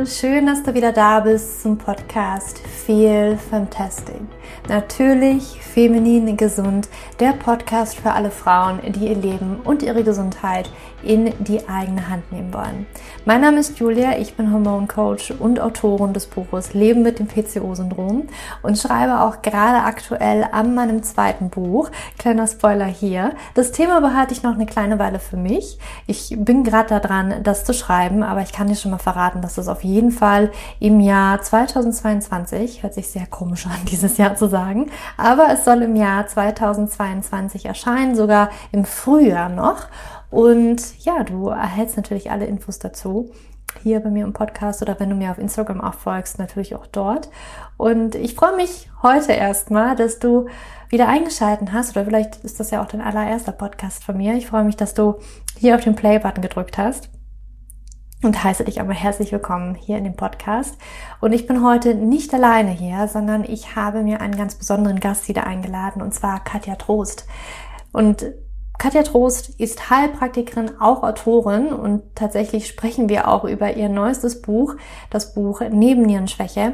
schön, dass du wieder da bist zum Podcast Feel Fantastic. Natürlich feminin gesund, der Podcast für alle Frauen, die ihr Leben und ihre Gesundheit in die eigene Hand nehmen wollen. Mein Name ist Julia, ich bin Hormoncoach und Autorin des Buches Leben mit dem PCO-Syndrom und schreibe auch gerade aktuell an meinem zweiten Buch. Kleiner Spoiler hier. Das Thema behalte ich noch eine kleine Weile für mich. Ich bin gerade daran, das zu schreiben, aber ich kann dir schon mal verraten, dass es auf jeden Fall im Jahr 2022, hört sich sehr komisch an, dieses Jahr zu sagen, aber es soll im Jahr 2022 erscheinen, sogar im Frühjahr noch. Und ja, du erhältst natürlich alle Infos dazu hier bei mir im Podcast oder wenn du mir auf Instagram auch folgst, natürlich auch dort. Und ich freue mich heute erstmal, dass du wieder eingeschaltet hast oder vielleicht ist das ja auch dein allererster Podcast von mir. Ich freue mich, dass du hier auf den Play-Button gedrückt hast und heiße dich einmal herzlich willkommen hier in dem Podcast. Und ich bin heute nicht alleine hier, sondern ich habe mir einen ganz besonderen Gast wieder eingeladen und zwar Katja Trost. Und Katja Trost ist Heilpraktikerin, auch Autorin und tatsächlich sprechen wir auch über ihr neuestes Buch, das Buch Nebennierenschwäche.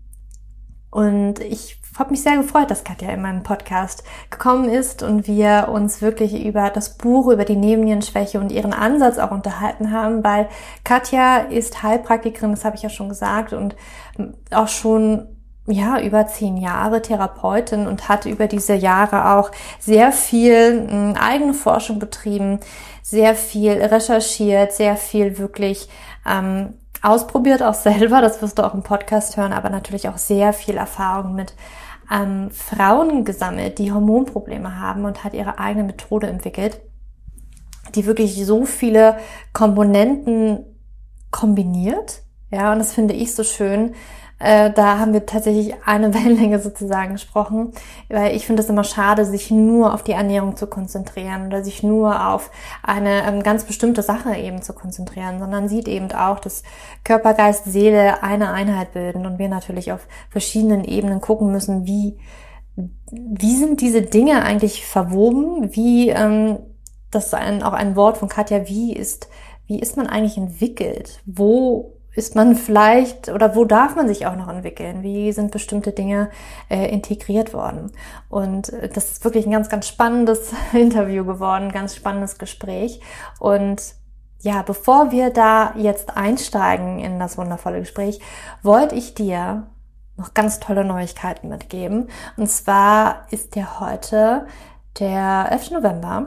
Und ich habe mich sehr gefreut, dass Katja in meinen Podcast gekommen ist und wir uns wirklich über das Buch, über die Nebennierenschwäche und ihren Ansatz auch unterhalten haben, weil Katja ist Heilpraktikerin, das habe ich ja schon gesagt, und auch schon über 10 Jahre Therapeutin und hat über diese Jahre auch sehr viel eigene Forschung betrieben, sehr viel recherchiert, sehr viel wirklich ausprobiert auch selber, das wirst du auch im Podcast hören, aber natürlich auch sehr viel Erfahrung mit Frauen gesammelt, die Hormonprobleme haben und hat ihre eigene Methode entwickelt, die wirklich so viele Komponenten kombiniert. Ja, und das finde ich so schön. Da haben wir tatsächlich eine Wellenlänge sozusagen gesprochen, weil ich finde es immer schade, sich nur auf die Ernährung zu konzentrieren oder sich nur auf eine ganz bestimmte Sache eben zu konzentrieren, sondern sieht eben auch, dass Körper, Geist, Seele eine Einheit bilden und wir natürlich auf verschiedenen Ebenen gucken müssen, wie sind diese Dinge eigentlich verwoben, das ist auch ein Wort von Katja, wie ist man eigentlich entwickelt, wo ist man vielleicht oder wo darf man sich auch noch entwickeln? Wie sind bestimmte Dinge integriert worden? Und das ist wirklich ein ganz, ganz spannendes Interview geworden, ganz spannendes Gespräch. Und ja, bevor wir da jetzt einsteigen in das wundervolle Gespräch, wollte ich dir noch ganz tolle Neuigkeiten mitgeben. Und zwar ist ja heute der 11. November.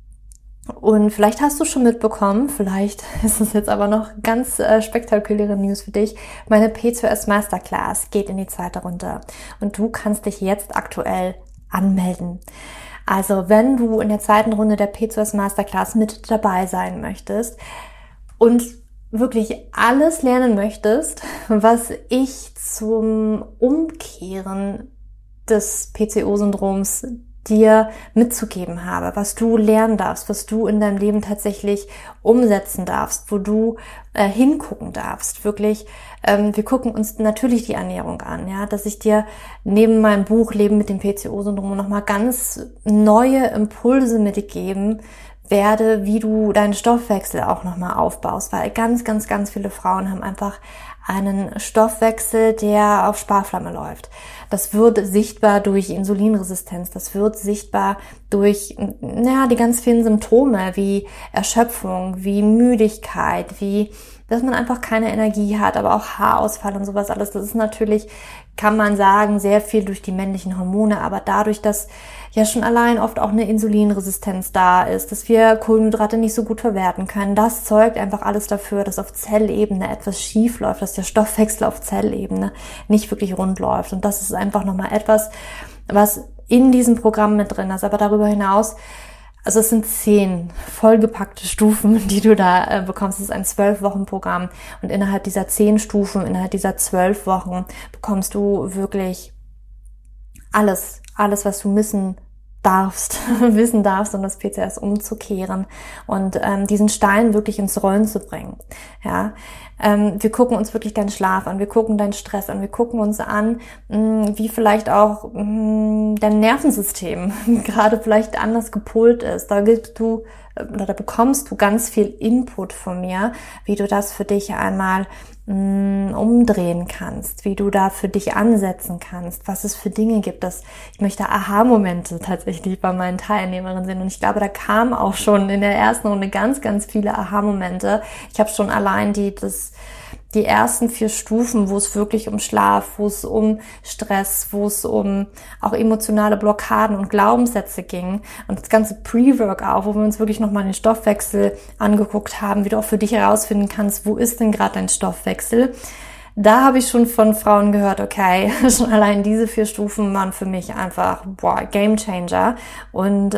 Und vielleicht hast du schon mitbekommen, vielleicht ist es jetzt aber noch ganz spektakuläre News für dich. Meine PCOS Masterclass geht in die zweite Runde und du kannst dich jetzt aktuell anmelden. Also wenn du in der zweiten Runde der PCOS Masterclass mit dabei sein möchtest und wirklich alles lernen möchtest, was ich zum Umkehren des PCO-Syndroms dir mitzugeben habe, was du lernen darfst, was du in deinem Leben tatsächlich umsetzen darfst, wo du hingucken darfst. Wirklich, wir gucken uns natürlich die Ernährung an, ja, dass ich dir neben meinem Buch Leben mit dem PCO-Syndrom nochmal ganz neue Impulse mitgeben werde, wie du deinen Stoffwechsel auch nochmal aufbaust, weil ganz, ganz, ganz viele Frauen haben einfach einen Stoffwechsel, der auf Sparflamme läuft. Das wird sichtbar durch Insulinresistenz, das wird sichtbar durch die ganz vielen Symptome wie Erschöpfung, wie Müdigkeit, wie dass man einfach keine Energie hat, aber auch Haarausfall und sowas alles. Das ist natürlich, kann man sagen, sehr viel durch die männlichen Hormone, aber dadurch, dass ja schon allein oft auch eine Insulinresistenz da ist, dass wir Kohlenhydrate nicht so gut verwerten können, das zeugt einfach alles dafür, dass auf Zellebene etwas schief läuft, dass der Stoffwechsel auf Zellebene nicht wirklich rund läuft. Und das ist einfach nochmal etwas, was in diesem Programm mit drin ist. Aber darüber hinaus, also es sind 10 vollgepackte Stufen, die du da bekommst. Es ist ein 12-Wochen-Programm und innerhalb dieser 10 Stufen, innerhalb dieser 12 Wochen bekommst du wirklich alles, was du wissen darfst, um das PCOS umzukehren und diesen Stein wirklich ins Rollen zu bringen. Ja, wir gucken uns wirklich deinen Schlaf an, wir gucken deinen Stress an, wir gucken uns an, wie vielleicht auch dein Nervensystem gerade vielleicht anders gepolt ist. Da bekommst du ganz viel Input von mir, wie du das für dich einmal umdrehen kannst, wie du da für dich ansetzen kannst, was es für Dinge gibt. Ich möchte Aha-Momente tatsächlich bei meinen Teilnehmerinnen sehen und ich glaube, da kamen auch schon in der ersten Runde ganz, ganz viele Aha-Momente. Ich habe schon allein die ersten 4 Stufen, wo es wirklich um Schlaf, wo es um Stress, wo es um auch emotionale Blockaden und Glaubenssätze ging und das ganze Pre-Workout, wo wir uns wirklich nochmal den Stoffwechsel angeguckt haben, wie du auch für dich herausfinden kannst, wo ist denn gerade dein Stoffwechsel. Da habe ich schon von Frauen gehört, okay, schon allein diese 4 Stufen waren für mich einfach, Game Changer. Und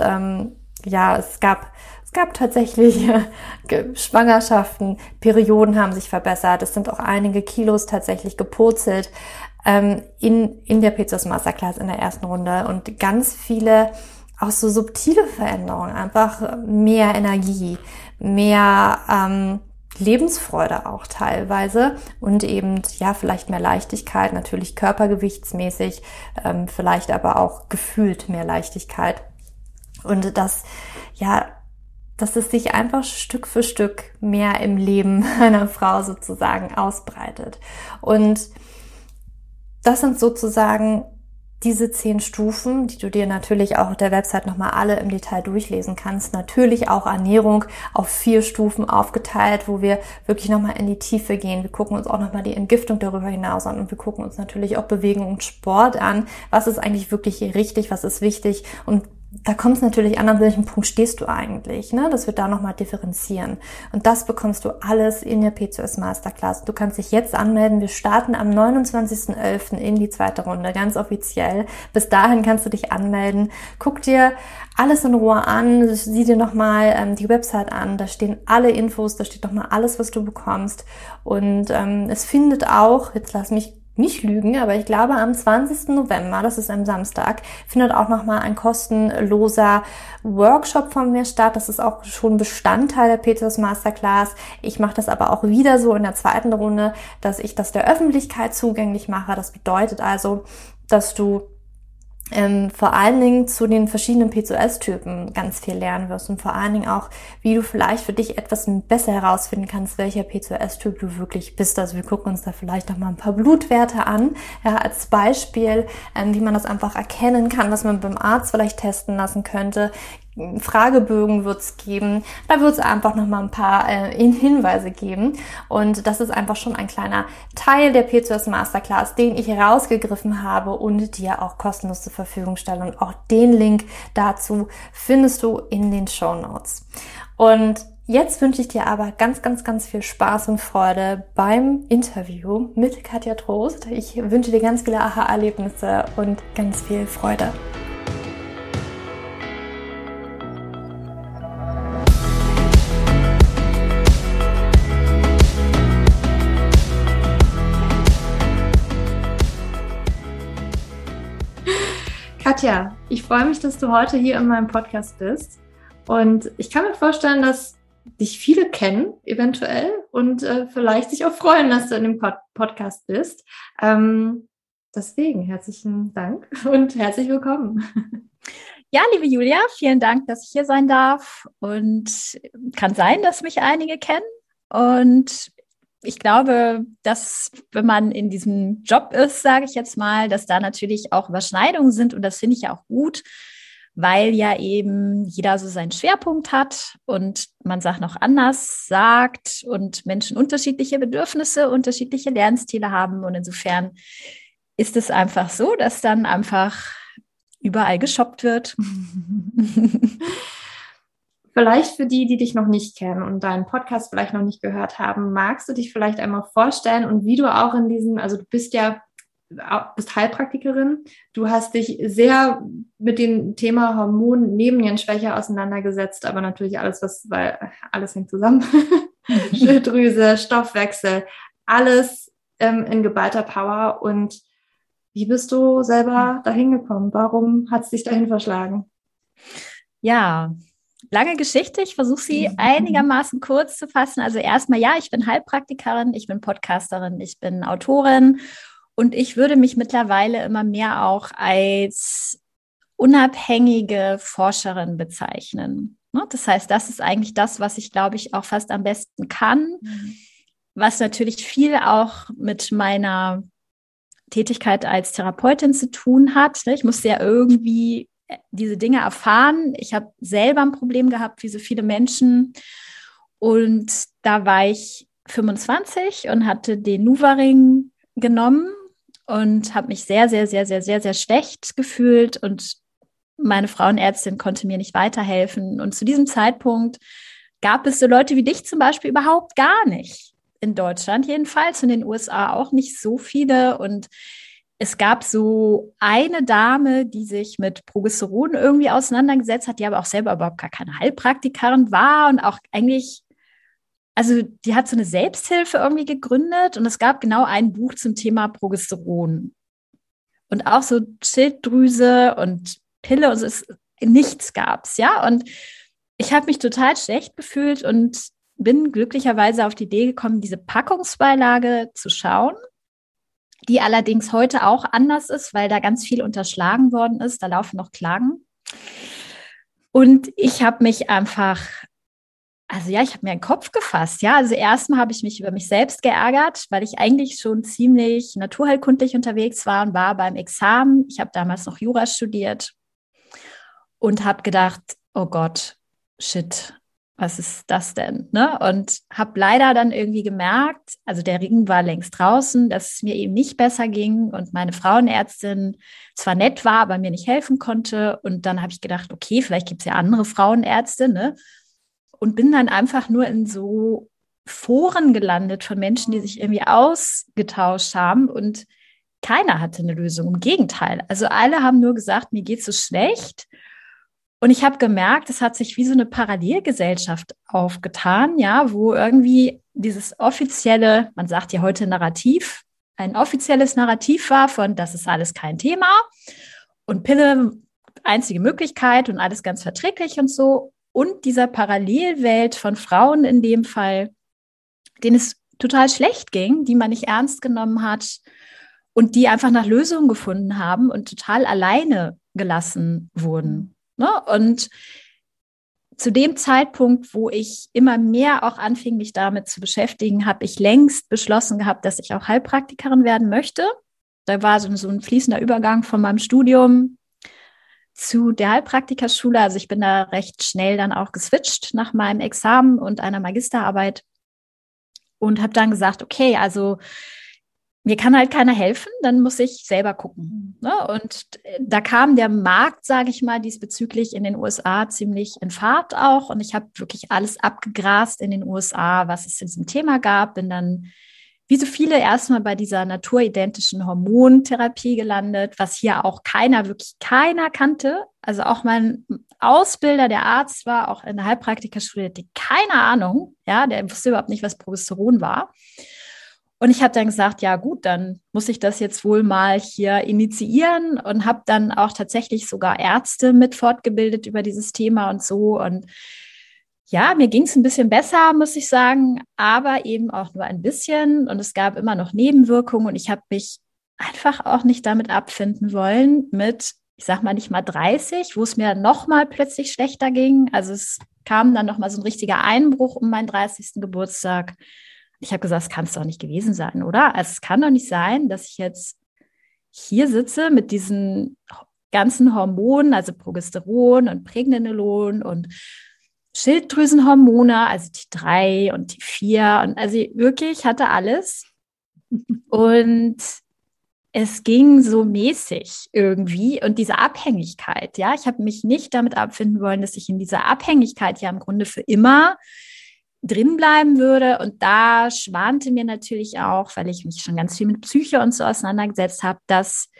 es gab tatsächlich Schwangerschaften, Perioden haben sich verbessert, es sind auch einige Kilos tatsächlich gepurzelt in der PCOS Masterclass in der ersten Runde und ganz viele auch so subtile Veränderungen, einfach mehr Energie, mehr Lebensfreude auch teilweise und eben vielleicht mehr Leichtigkeit, natürlich körpergewichtsmäßig, vielleicht aber auch gefühlt mehr Leichtigkeit und dass es sich einfach Stück für Stück mehr im Leben einer Frau sozusagen ausbreitet. Und das sind sozusagen diese 10 Stufen, die du dir natürlich auch auf der Website nochmal alle im Detail durchlesen kannst. Natürlich auch Ernährung auf 4 Stufen aufgeteilt, wo wir wirklich nochmal in die Tiefe gehen. Wir gucken uns auch nochmal die Entgiftung darüber hinaus an und wir gucken uns natürlich auch Bewegung und Sport an. Was ist eigentlich wirklich richtig, was ist wichtig und da kommt es natürlich an welchem Punkt stehst du eigentlich, ne? Dass wir da nochmal differenzieren. Und das bekommst du alles in der PCOS Masterclass. Du kannst dich jetzt anmelden. Wir starten am 29.11. in die 2. Runde, ganz offiziell. Bis dahin kannst du dich anmelden. Guck dir alles in Ruhe an, sieh dir nochmal die Website an. Da stehen alle Infos, da steht nochmal alles, was du bekommst. Und es findet auch, jetzt lass mich nicht lügen, aber ich glaube am 20. November, das ist am Samstag, findet auch nochmal ein kostenloser Workshop von mir statt. Das ist auch schon Bestandteil der PCOS Masterclass. Ich mache das aber auch wieder so in der 2. Runde, dass ich das der Öffentlichkeit zugänglich mache. Das bedeutet also, dass du vor allen Dingen zu den verschiedenen PCOS-Typen ganz viel lernen wirst und vor allen Dingen auch, wie du vielleicht für dich etwas besser herausfinden kannst, welcher PCOS-Typ du wirklich bist. Also wir gucken uns da vielleicht noch mal ein paar Blutwerte an, als Beispiel, wie man das einfach erkennen kann, was man beim Arzt vielleicht testen lassen könnte. Fragebögen wird es geben, da wird es einfach nochmal ein paar Hinweise geben und das ist einfach schon ein kleiner Teil der PCOS Masterclass, den ich rausgegriffen habe und dir auch kostenlos zur Verfügung stelle und auch den Link dazu findest du in den Shownotes. Und jetzt wünsche ich dir aber ganz, ganz, ganz viel Spaß und Freude beim Interview mit Katja Trost. Ich wünsche dir ganz viele Aha-Erlebnisse und ganz viel Freude. Katja, ich freue mich, dass du heute hier in meinem Podcast bist und ich kann mir vorstellen, dass dich viele kennen, eventuell, und vielleicht sich auch freuen, dass du in dem Podcast bist. Deswegen herzlichen Dank und herzlich willkommen. Ja, liebe Julia, vielen Dank, dass ich hier sein darf und kann sein, dass mich einige kennen und ich glaube, dass wenn man in diesem Job ist, sage ich jetzt mal, dass da natürlich auch Überschneidungen sind und das finde ich ja auch gut, weil ja eben jeder so seinen Schwerpunkt hat und man Sachen auch anders sagt und Menschen unterschiedliche Bedürfnisse, unterschiedliche Lernstile haben und insofern ist es einfach so, dass dann einfach überall geshoppt wird. Vielleicht für die, die dich noch nicht kennen und deinen Podcast vielleicht noch nicht gehört haben, magst du dich vielleicht einmal vorstellen und wie du auch in diesem, also du bist Heilpraktikerin, du hast dich sehr mit dem Thema Hormon-Nebennierenschwäche auseinandergesetzt, aber natürlich weil alles hängt zusammen. Schilddrüse, Stoffwechsel, alles in geballter Power. Und wie bist du selber dahin gekommen? Warum hat es dich dahin verschlagen? Ja, lange Geschichte. Ich versuche sie einigermaßen kurz zu fassen. Also erstmal, ja, ich bin Heilpraktikerin, ich bin Podcasterin, ich bin Autorin und ich würde mich mittlerweile immer mehr auch als unabhängige Forscherin bezeichnen. Das heißt, das ist eigentlich das, was ich, glaube ich, auch fast am besten kann, was natürlich viel auch mit meiner Tätigkeit als Therapeutin zu tun hat. Ich musste ja irgendwie diese Dinge erfahren. Ich habe selber ein Problem gehabt, wie so viele Menschen. Und da war ich 25 und hatte den NuvaRing genommen und habe mich sehr, sehr, sehr, sehr, sehr, sehr schlecht gefühlt. Und meine Frauenärztin konnte mir nicht weiterhelfen. Und zu diesem Zeitpunkt gab es so Leute wie dich zum Beispiel überhaupt gar nicht. In Deutschland jedenfalls, in den USA auch nicht so viele. Und es gab so eine Dame, die sich mit Progesteron irgendwie auseinandergesetzt hat, die aber auch selber überhaupt gar keine Heilpraktikerin war und auch eigentlich, also die hat so eine Selbsthilfe irgendwie gegründet und es gab genau ein Buch zum Thema Progesteron. Und auch so Schilddrüse und Pille und so, nichts gab's, ja. Und ich habe mich total schlecht gefühlt und bin glücklicherweise auf die Idee gekommen, diese Packungsbeilage zu schauen, die allerdings heute auch anders ist, weil da ganz viel unterschlagen worden ist. Da laufen noch Klagen. Und ich habe mich einfach, also ja, ich habe mir einen Kopf gefasst. Ja, also erstmal habe ich mich über mich selbst geärgert, weil ich eigentlich schon ziemlich naturheilkundlich unterwegs war und war beim Examen. Ich habe damals noch Jura studiert und habe gedacht, oh Gott, shit, was ist das denn? Ne? Und habe leider dann irgendwie gemerkt, also der Ring war längst draußen, dass es mir eben nicht besser ging und meine Frauenärztin zwar nett war, aber mir nicht helfen konnte. Und dann habe ich gedacht, okay, vielleicht gibt es ja andere Frauenärzte, ne? Und bin dann einfach nur in so Foren gelandet von Menschen, die sich irgendwie ausgetauscht haben und keiner hatte eine Lösung. Im Gegenteil. Also alle haben nur gesagt, mir geht's so schlecht. Und ich habe gemerkt, es hat sich wie so eine Parallelgesellschaft aufgetan, ja, wo irgendwie dieses offizielle, man sagt ja heute Narrativ, ein offizielles Narrativ war von, das ist alles kein Thema und Pille einzige Möglichkeit und alles ganz verträglich und so. Und dieser Parallelwelt von Frauen in dem Fall, denen es total schlecht ging, die man nicht ernst genommen hat und die einfach nach Lösungen gefunden haben und total alleine gelassen wurden. Ne? Und zu dem Zeitpunkt, wo ich immer mehr auch anfing, mich damit zu beschäftigen, habe ich längst beschlossen gehabt, dass ich auch Heilpraktikerin werden möchte. Da war so ein fließender Übergang von meinem Studium zu der Heilpraktikerschule. Also ich bin da recht schnell dann auch geswitcht nach meinem Examen und einer Magisterarbeit und habe dann gesagt, okay, also mir kann halt keiner helfen, dann muss ich selber gucken. Ne? Und da kam der Markt, sage ich mal, diesbezüglich in den USA ziemlich in Fahrt auch. Und ich habe wirklich alles abgegrast in den USA, was es in diesem Thema gab. Bin dann, wie so viele, erstmal bei dieser naturidentischen Hormontherapie gelandet, was hier auch wirklich keiner kannte. Also auch mein Ausbilder, der Arzt war, auch in der Heilpraktikerschule, hatte keine Ahnung. Ja, der wusste überhaupt nicht, was Progesteron war. Und ich habe dann gesagt, ja gut, dann muss ich das jetzt wohl mal hier initiieren und habe dann auch tatsächlich sogar Ärzte mit fortgebildet über dieses Thema und so. Und ja, mir ging es ein bisschen besser, muss ich sagen, aber eben auch nur ein bisschen. Und es gab immer noch Nebenwirkungen und ich habe mich einfach auch nicht damit abfinden wollen mit, ich sag mal nicht mal 30, wo es mir noch mal plötzlich schlechter ging. Also es kam dann noch mal so ein richtiger Einbruch um meinen 30. Geburtstag. Ich habe gesagt, es kann es doch nicht gewesen sein, oder? Also es kann doch nicht sein, dass ich jetzt hier sitze mit diesen ganzen Hormonen, also Progesteron und Pregnenolon und Schilddrüsenhormone, also T3 und T4 und also wirklich hatte alles. Und es ging so mäßig irgendwie und diese Abhängigkeit, ja, ich habe mich nicht damit abfinden wollen, dass ich in dieser Abhängigkeit ja im Grunde für immer drin bleiben würde. Und da schwante mir natürlich auch, weil ich mich schon ganz viel mit Psyche und so auseinandergesetzt habe, dass,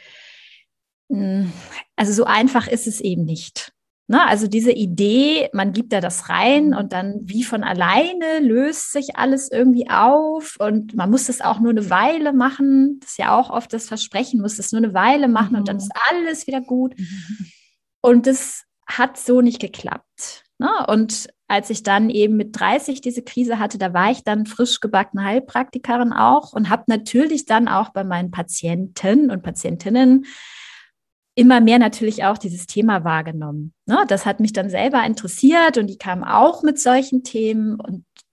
also so einfach ist es eben nicht. Ne? Also diese Idee, man gibt da das rein und dann wie von alleine löst sich alles irgendwie auf und man muss das auch nur eine Weile machen. Das ist ja auch oft das Versprechen, muss das nur eine Weile machen und dann ist alles wieder gut. Und das hat so nicht geklappt. Ne? Und als ich dann eben mit 30 diese Krise hatte, da war ich dann frisch gebackene Heilpraktikerin auch und habe natürlich dann auch bei meinen Patienten und Patientinnen immer mehr natürlich auch dieses Thema wahrgenommen. Ne? Das hat mich dann selber interessiert und die kamen auch mit solchen Themen und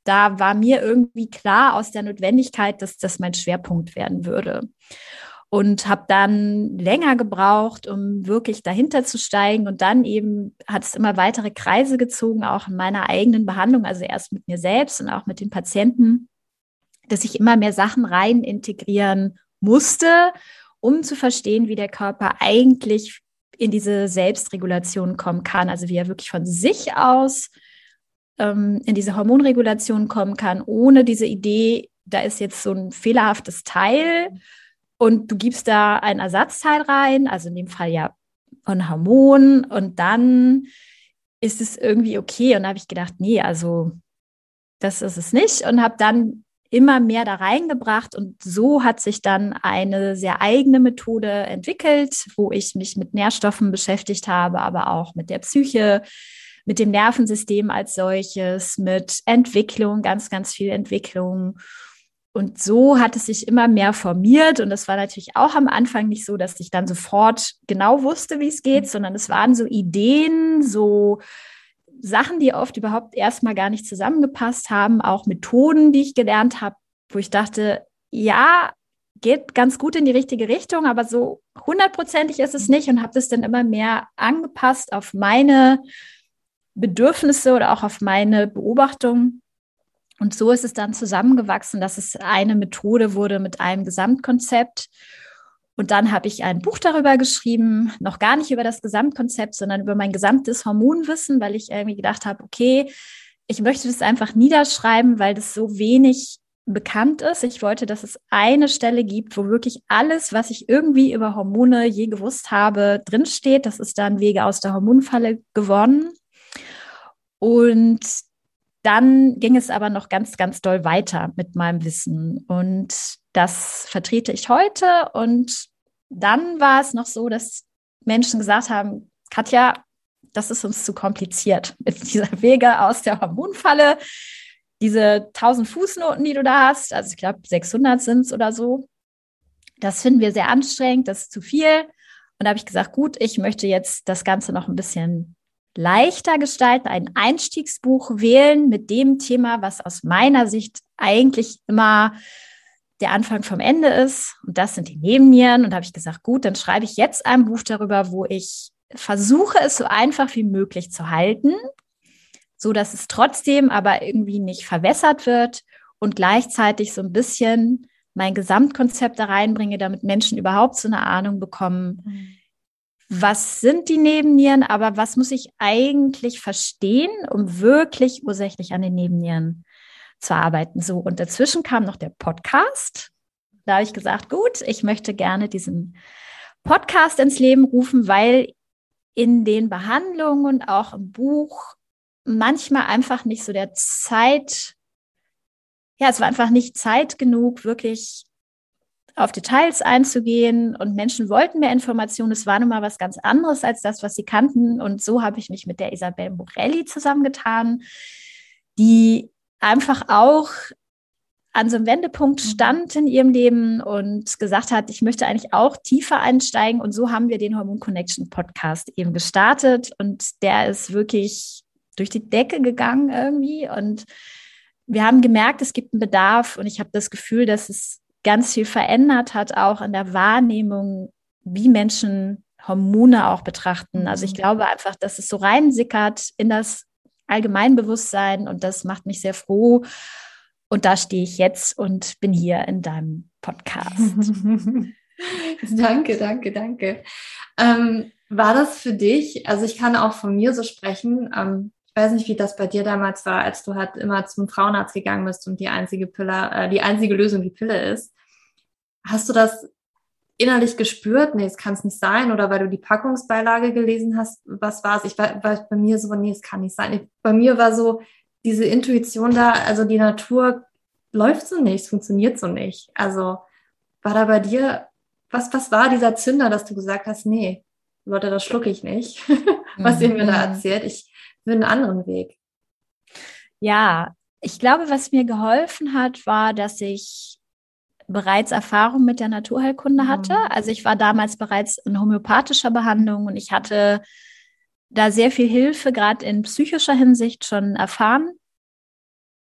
da war mir irgendwie klar aus der Notwendigkeit, dass das mein Schwerpunkt werden würde. Und habe dann länger gebraucht, um wirklich dahinter zu steigen. Und dann eben hat es immer weitere Kreise gezogen, auch in meiner eigenen Behandlung, also erst mit mir selbst und auch mit den Patienten, dass ich immer mehr Sachen rein integrieren musste, um zu verstehen, wie der Körper eigentlich in diese Selbstregulation kommen kann. Also wie er wirklich von sich aus in diese Hormonregulation kommen kann, ohne diese Idee, da ist jetzt so ein fehlerhaftes Teil und du gibst da ein Ersatzteil rein, also in dem Fall ja ein Hormon, und dann ist es irgendwie okay. Und da habe ich gedacht, nee, also das ist es nicht, und habe dann immer mehr da reingebracht, und so hat sich dann eine sehr eigene Methode entwickelt, wo ich mich mit Nährstoffen beschäftigt habe, aber auch mit der Psyche, mit dem Nervensystem als solches, mit Entwicklung, ganz, ganz viel Entwicklung. Und so hat es sich immer mehr formiert. Und das war natürlich auch am Anfang nicht so, dass ich dann sofort genau wusste, wie es geht, sondern es waren so Ideen, so Sachen, die oft überhaupt erstmal gar nicht zusammengepasst haben, auch Methoden, die ich gelernt habe, wo ich dachte, ja, geht ganz gut in die richtige Richtung, aber so 100%ig ist es nicht, und habe das dann immer mehr angepasst auf meine Bedürfnisse oder auch auf meine Beobachtung. Und so ist es dann zusammengewachsen, dass es eine Methode wurde mit einem Gesamtkonzept. Und dann habe ich ein Buch darüber geschrieben, noch gar nicht über das Gesamtkonzept, sondern über mein gesamtes Hormonwissen, weil ich irgendwie gedacht habe, okay, ich möchte das einfach niederschreiben, weil das so wenig bekannt ist. Ich wollte, dass es eine Stelle gibt, wo wirklich alles, was ich irgendwie über Hormone je gewusst habe, drinsteht. Das ist dann Wege aus der Hormonfalle geworden. Und dann ging es aber noch ganz, ganz doll weiter mit meinem Wissen. Und das vertrete ich heute. Und dann war es noch so, dass Menschen gesagt haben, Katja, das ist uns zu kompliziert mit dieser Wege aus der Hormonfalle. Diese 1000 Fußnoten, die du da hast, also ich glaube 600 sind es oder so, das finden wir sehr anstrengend, das ist zu viel. Und da habe ich gesagt, gut, ich möchte jetzt das Ganze noch ein bisschen leichter gestalten, ein Einstiegsbuch wählen mit dem Thema, was aus meiner Sicht eigentlich immer der Anfang vom Ende ist. Und das sind die Nebennieren. Und da habe ich gesagt, gut, dann schreibe ich jetzt ein Buch darüber, wo ich versuche, es so einfach wie möglich zu halten, so dass es trotzdem aber irgendwie nicht verwässert wird und gleichzeitig so ein bisschen mein Gesamtkonzept da reinbringe, damit Menschen überhaupt so eine Ahnung bekommen, was sind die Nebennieren, aber was muss ich eigentlich verstehen, um wirklich ursächlich an den Nebennieren zu arbeiten. So, und dazwischen kam noch der Podcast. Da habe ich gesagt, gut, ich möchte gerne diesen Podcast ins Leben rufen, weil in den Behandlungen und auch im Buch manchmal einfach nicht so der Zeit, ja, es war einfach nicht Zeit genug, wirklich auf Details einzugehen, und Menschen wollten mehr Informationen. Es war nun mal was ganz anderes als das, was sie kannten. Und so habe ich mich mit der Isabel Morelli zusammengetan, die einfach auch an so einem Wendepunkt stand in ihrem Leben und gesagt hat, ich möchte eigentlich auch tiefer einsteigen. Und so haben wir den Hormon Connection Podcast eben gestartet, und der ist wirklich durch die Decke gegangen irgendwie. Und wir haben gemerkt, es gibt einen Bedarf, und ich habe das Gefühl, dass es ganz viel verändert hat, auch in der Wahrnehmung, wie Menschen Hormone auch betrachten. Also ich glaube einfach, dass es so reinsickert in das Allgemeinbewusstsein, und das macht mich sehr froh. Und da stehe ich jetzt und bin hier in deinem Podcast. Danke, danke, danke. War das für dich, also ich kann auch von mir so sprechen, ich weiß nicht, wie das bei dir damals war, als du halt immer zum Frauenarzt gegangen bist und die einzige Lösung die Pille ist. Hast du das innerlich gespürt? Nee, es kann es nicht sein. Oder weil du die Packungsbeilage gelesen hast, was war es? Ich war bei mir so, nee, es kann nicht sein. Bei mir war so diese Intuition da, also die Natur läuft so nicht, es funktioniert so nicht. Also war da bei dir, was war dieser Zünder, dass du gesagt hast, nee, Leute, das schlucke ich nicht, was ihr mir da erzählt. Ich will einen anderen Weg. Ja, ich glaube, was mir geholfen hat, war, dass ich bereits Erfahrung mit der Naturheilkunde hatte. Also ich war damals bereits in homöopathischer Behandlung, und ich hatte da sehr viel Hilfe, gerade in psychischer Hinsicht, schon erfahren.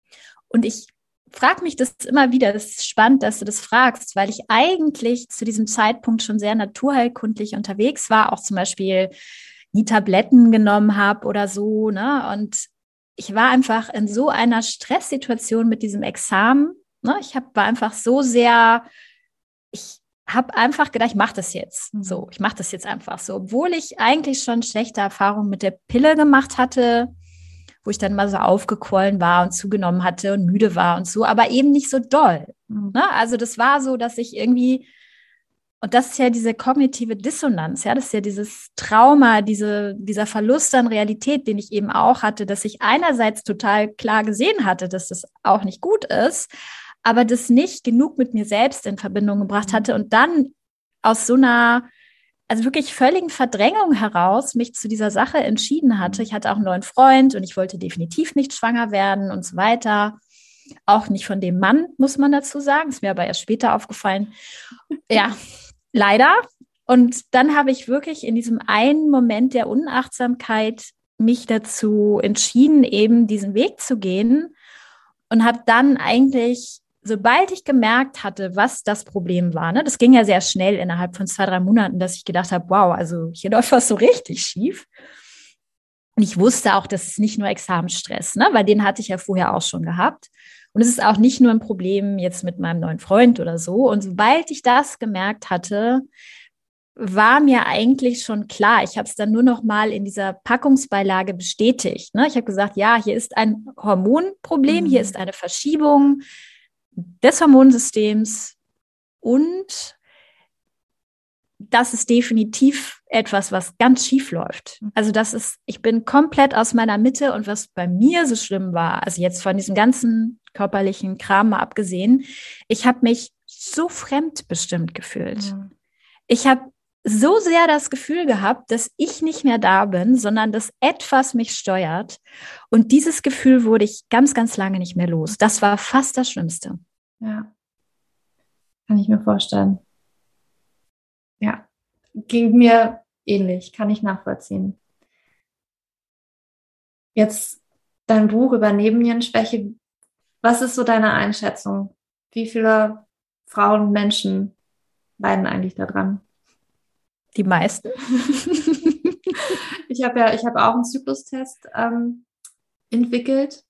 Und ich frage mich das immer wieder. Das ist spannend, dass du das fragst, weil ich eigentlich zu diesem Zeitpunkt schon sehr naturheilkundlich unterwegs war, auch zum Beispiel nie Tabletten genommen habe oder so, ne? Und ich war einfach in so einer Stresssituation mit diesem Examen, ne? War einfach so sehr, ich habe einfach gedacht, ich mache das jetzt. So, ich mache das jetzt einfach so, obwohl ich eigentlich schon schlechte Erfahrungen mit der Pille gemacht hatte, wo ich dann mal so aufgequollen war und zugenommen hatte und müde war und so, aber eben nicht so doll. Ne? Also das war so, dass ich irgendwie, und das ist ja diese kognitive Dissonanz, ja, das ist ja dieses Trauma, dieser Verlust an Realität, den ich eben auch hatte, dass ich einerseits total klar gesehen hatte, dass das auch nicht gut ist, aber das nicht genug mit mir selbst in Verbindung gebracht hatte und dann aus so einer, also wirklich völligen Verdrängung heraus mich zu dieser Sache entschieden hatte. Ich hatte auch einen neuen Freund und ich wollte definitiv nicht schwanger werden und so weiter. Auch nicht von dem Mann, muss man dazu sagen. Ist mir aber erst später aufgefallen. Ja, leider. Und dann habe ich wirklich in diesem einen Moment der Unachtsamkeit mich dazu entschieden, eben diesen Weg zu gehen und habe dann eigentlich, sobald ich gemerkt hatte, was das Problem war, ne, das ging ja sehr schnell innerhalb von 2, 3 Monaten, dass ich gedacht habe, wow, also hier läuft was so richtig schief. Und ich wusste auch, das ist nicht nur Examensstress, ne, weil den hatte ich ja vorher auch schon gehabt. Und es ist auch nicht nur ein Problem jetzt mit meinem neuen Freund oder so. Und sobald ich das gemerkt hatte, war mir eigentlich schon klar. Ich habe es dann nur noch mal in dieser Packungsbeilage bestätigt. Ne? Ich habe gesagt, ja, hier ist ein Hormonproblem, hier ist eine Verschiebung des Hormonsystems und das ist definitiv etwas, was ganz schief läuft. Also ich bin komplett aus meiner Mitte und was bei mir so schlimm war, also jetzt von diesem ganzen körperlichen Kram mal abgesehen, ich habe mich so fremdbestimmt gefühlt. Ich habe so sehr das Gefühl gehabt, dass ich nicht mehr da bin, sondern dass etwas mich steuert. Und dieses Gefühl wurde ich ganz, ganz lange nicht mehr los. Das war fast das Schlimmste. Ja, kann ich mir vorstellen. Ja, ging mir ähnlich, kann ich nachvollziehen. Jetzt dein Buch über Nebennierenschwäche. Was ist so deine Einschätzung? Wie viele Frauen und Menschen leiden eigentlich daran? Die meisten. Ich habe auch einen Zyklustest entwickelt.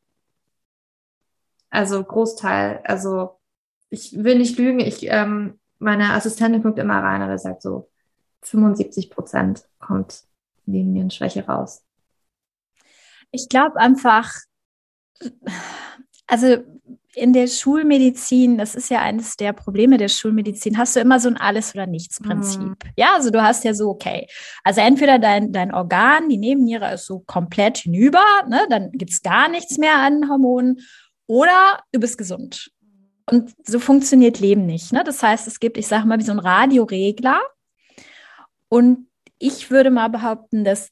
Also Großteil, also ich will nicht lügen, meine Assistentin guckt immer rein, aber sagt so 75% kommt Nebennierenschwäche raus. Ich glaube einfach, also in der Schulmedizin, das ist ja eines der Probleme der Schulmedizin, hast du immer so ein Alles-oder-nichts-Prinzip. Ja, also du hast ja so, okay, also entweder dein Organ, die Nebenniere ist so komplett hinüber, ne, dann gibt es gar nichts mehr an Hormonen, oder du bist gesund. Und so funktioniert Leben nicht. Ne? Das heißt, es gibt, ich sage mal, wie so ein Radioregler. Und ich würde mal behaupten, dass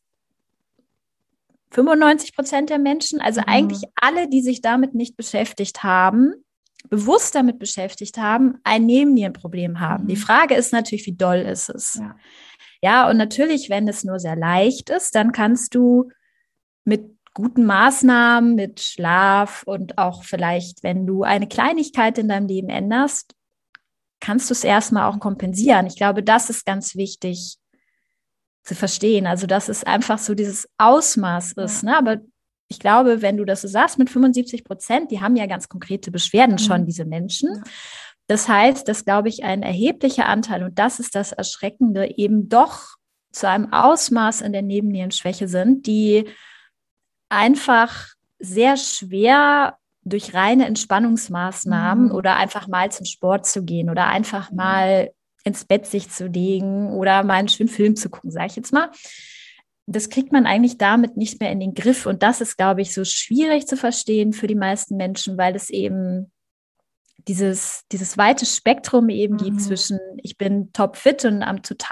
95% der Menschen, also eigentlich alle, die sich damit nicht beschäftigt haben, bewusst damit beschäftigt haben, ein Nebennierenproblem haben. Die Frage ist natürlich, wie doll ist es? Ja, und natürlich, wenn es nur sehr leicht ist, dann kannst du mit guten Maßnahmen, mit Schlaf und auch vielleicht, wenn du eine Kleinigkeit in deinem Leben änderst, kannst du es erstmal auch kompensieren. Ich glaube, das ist ganz wichtig zu verstehen. Also, dass es einfach so dieses Ausmaß ist. Ne? Aber ich glaube, wenn du das so sagst, mit 75%, die haben ja ganz konkrete Beschwerden schon, diese Menschen. Das heißt, dass, glaube ich, ein erheblicher Anteil, und das ist das Erschreckende, eben doch zu einem Ausmaß in der Nebennierenschwäche sind, die einfach sehr schwer durch reine Entspannungsmaßnahmen oder einfach mal zum Sport zu gehen oder einfach mal ins Bett sich zu legen oder mal einen schönen Film zu gucken, sage ich jetzt mal. Das kriegt man eigentlich damit nicht mehr in den Griff. Und das ist, glaube ich, so schwierig zu verstehen für die meisten Menschen, weil es eben dieses weite Spektrum eben gibt zwischen, ich bin topfit und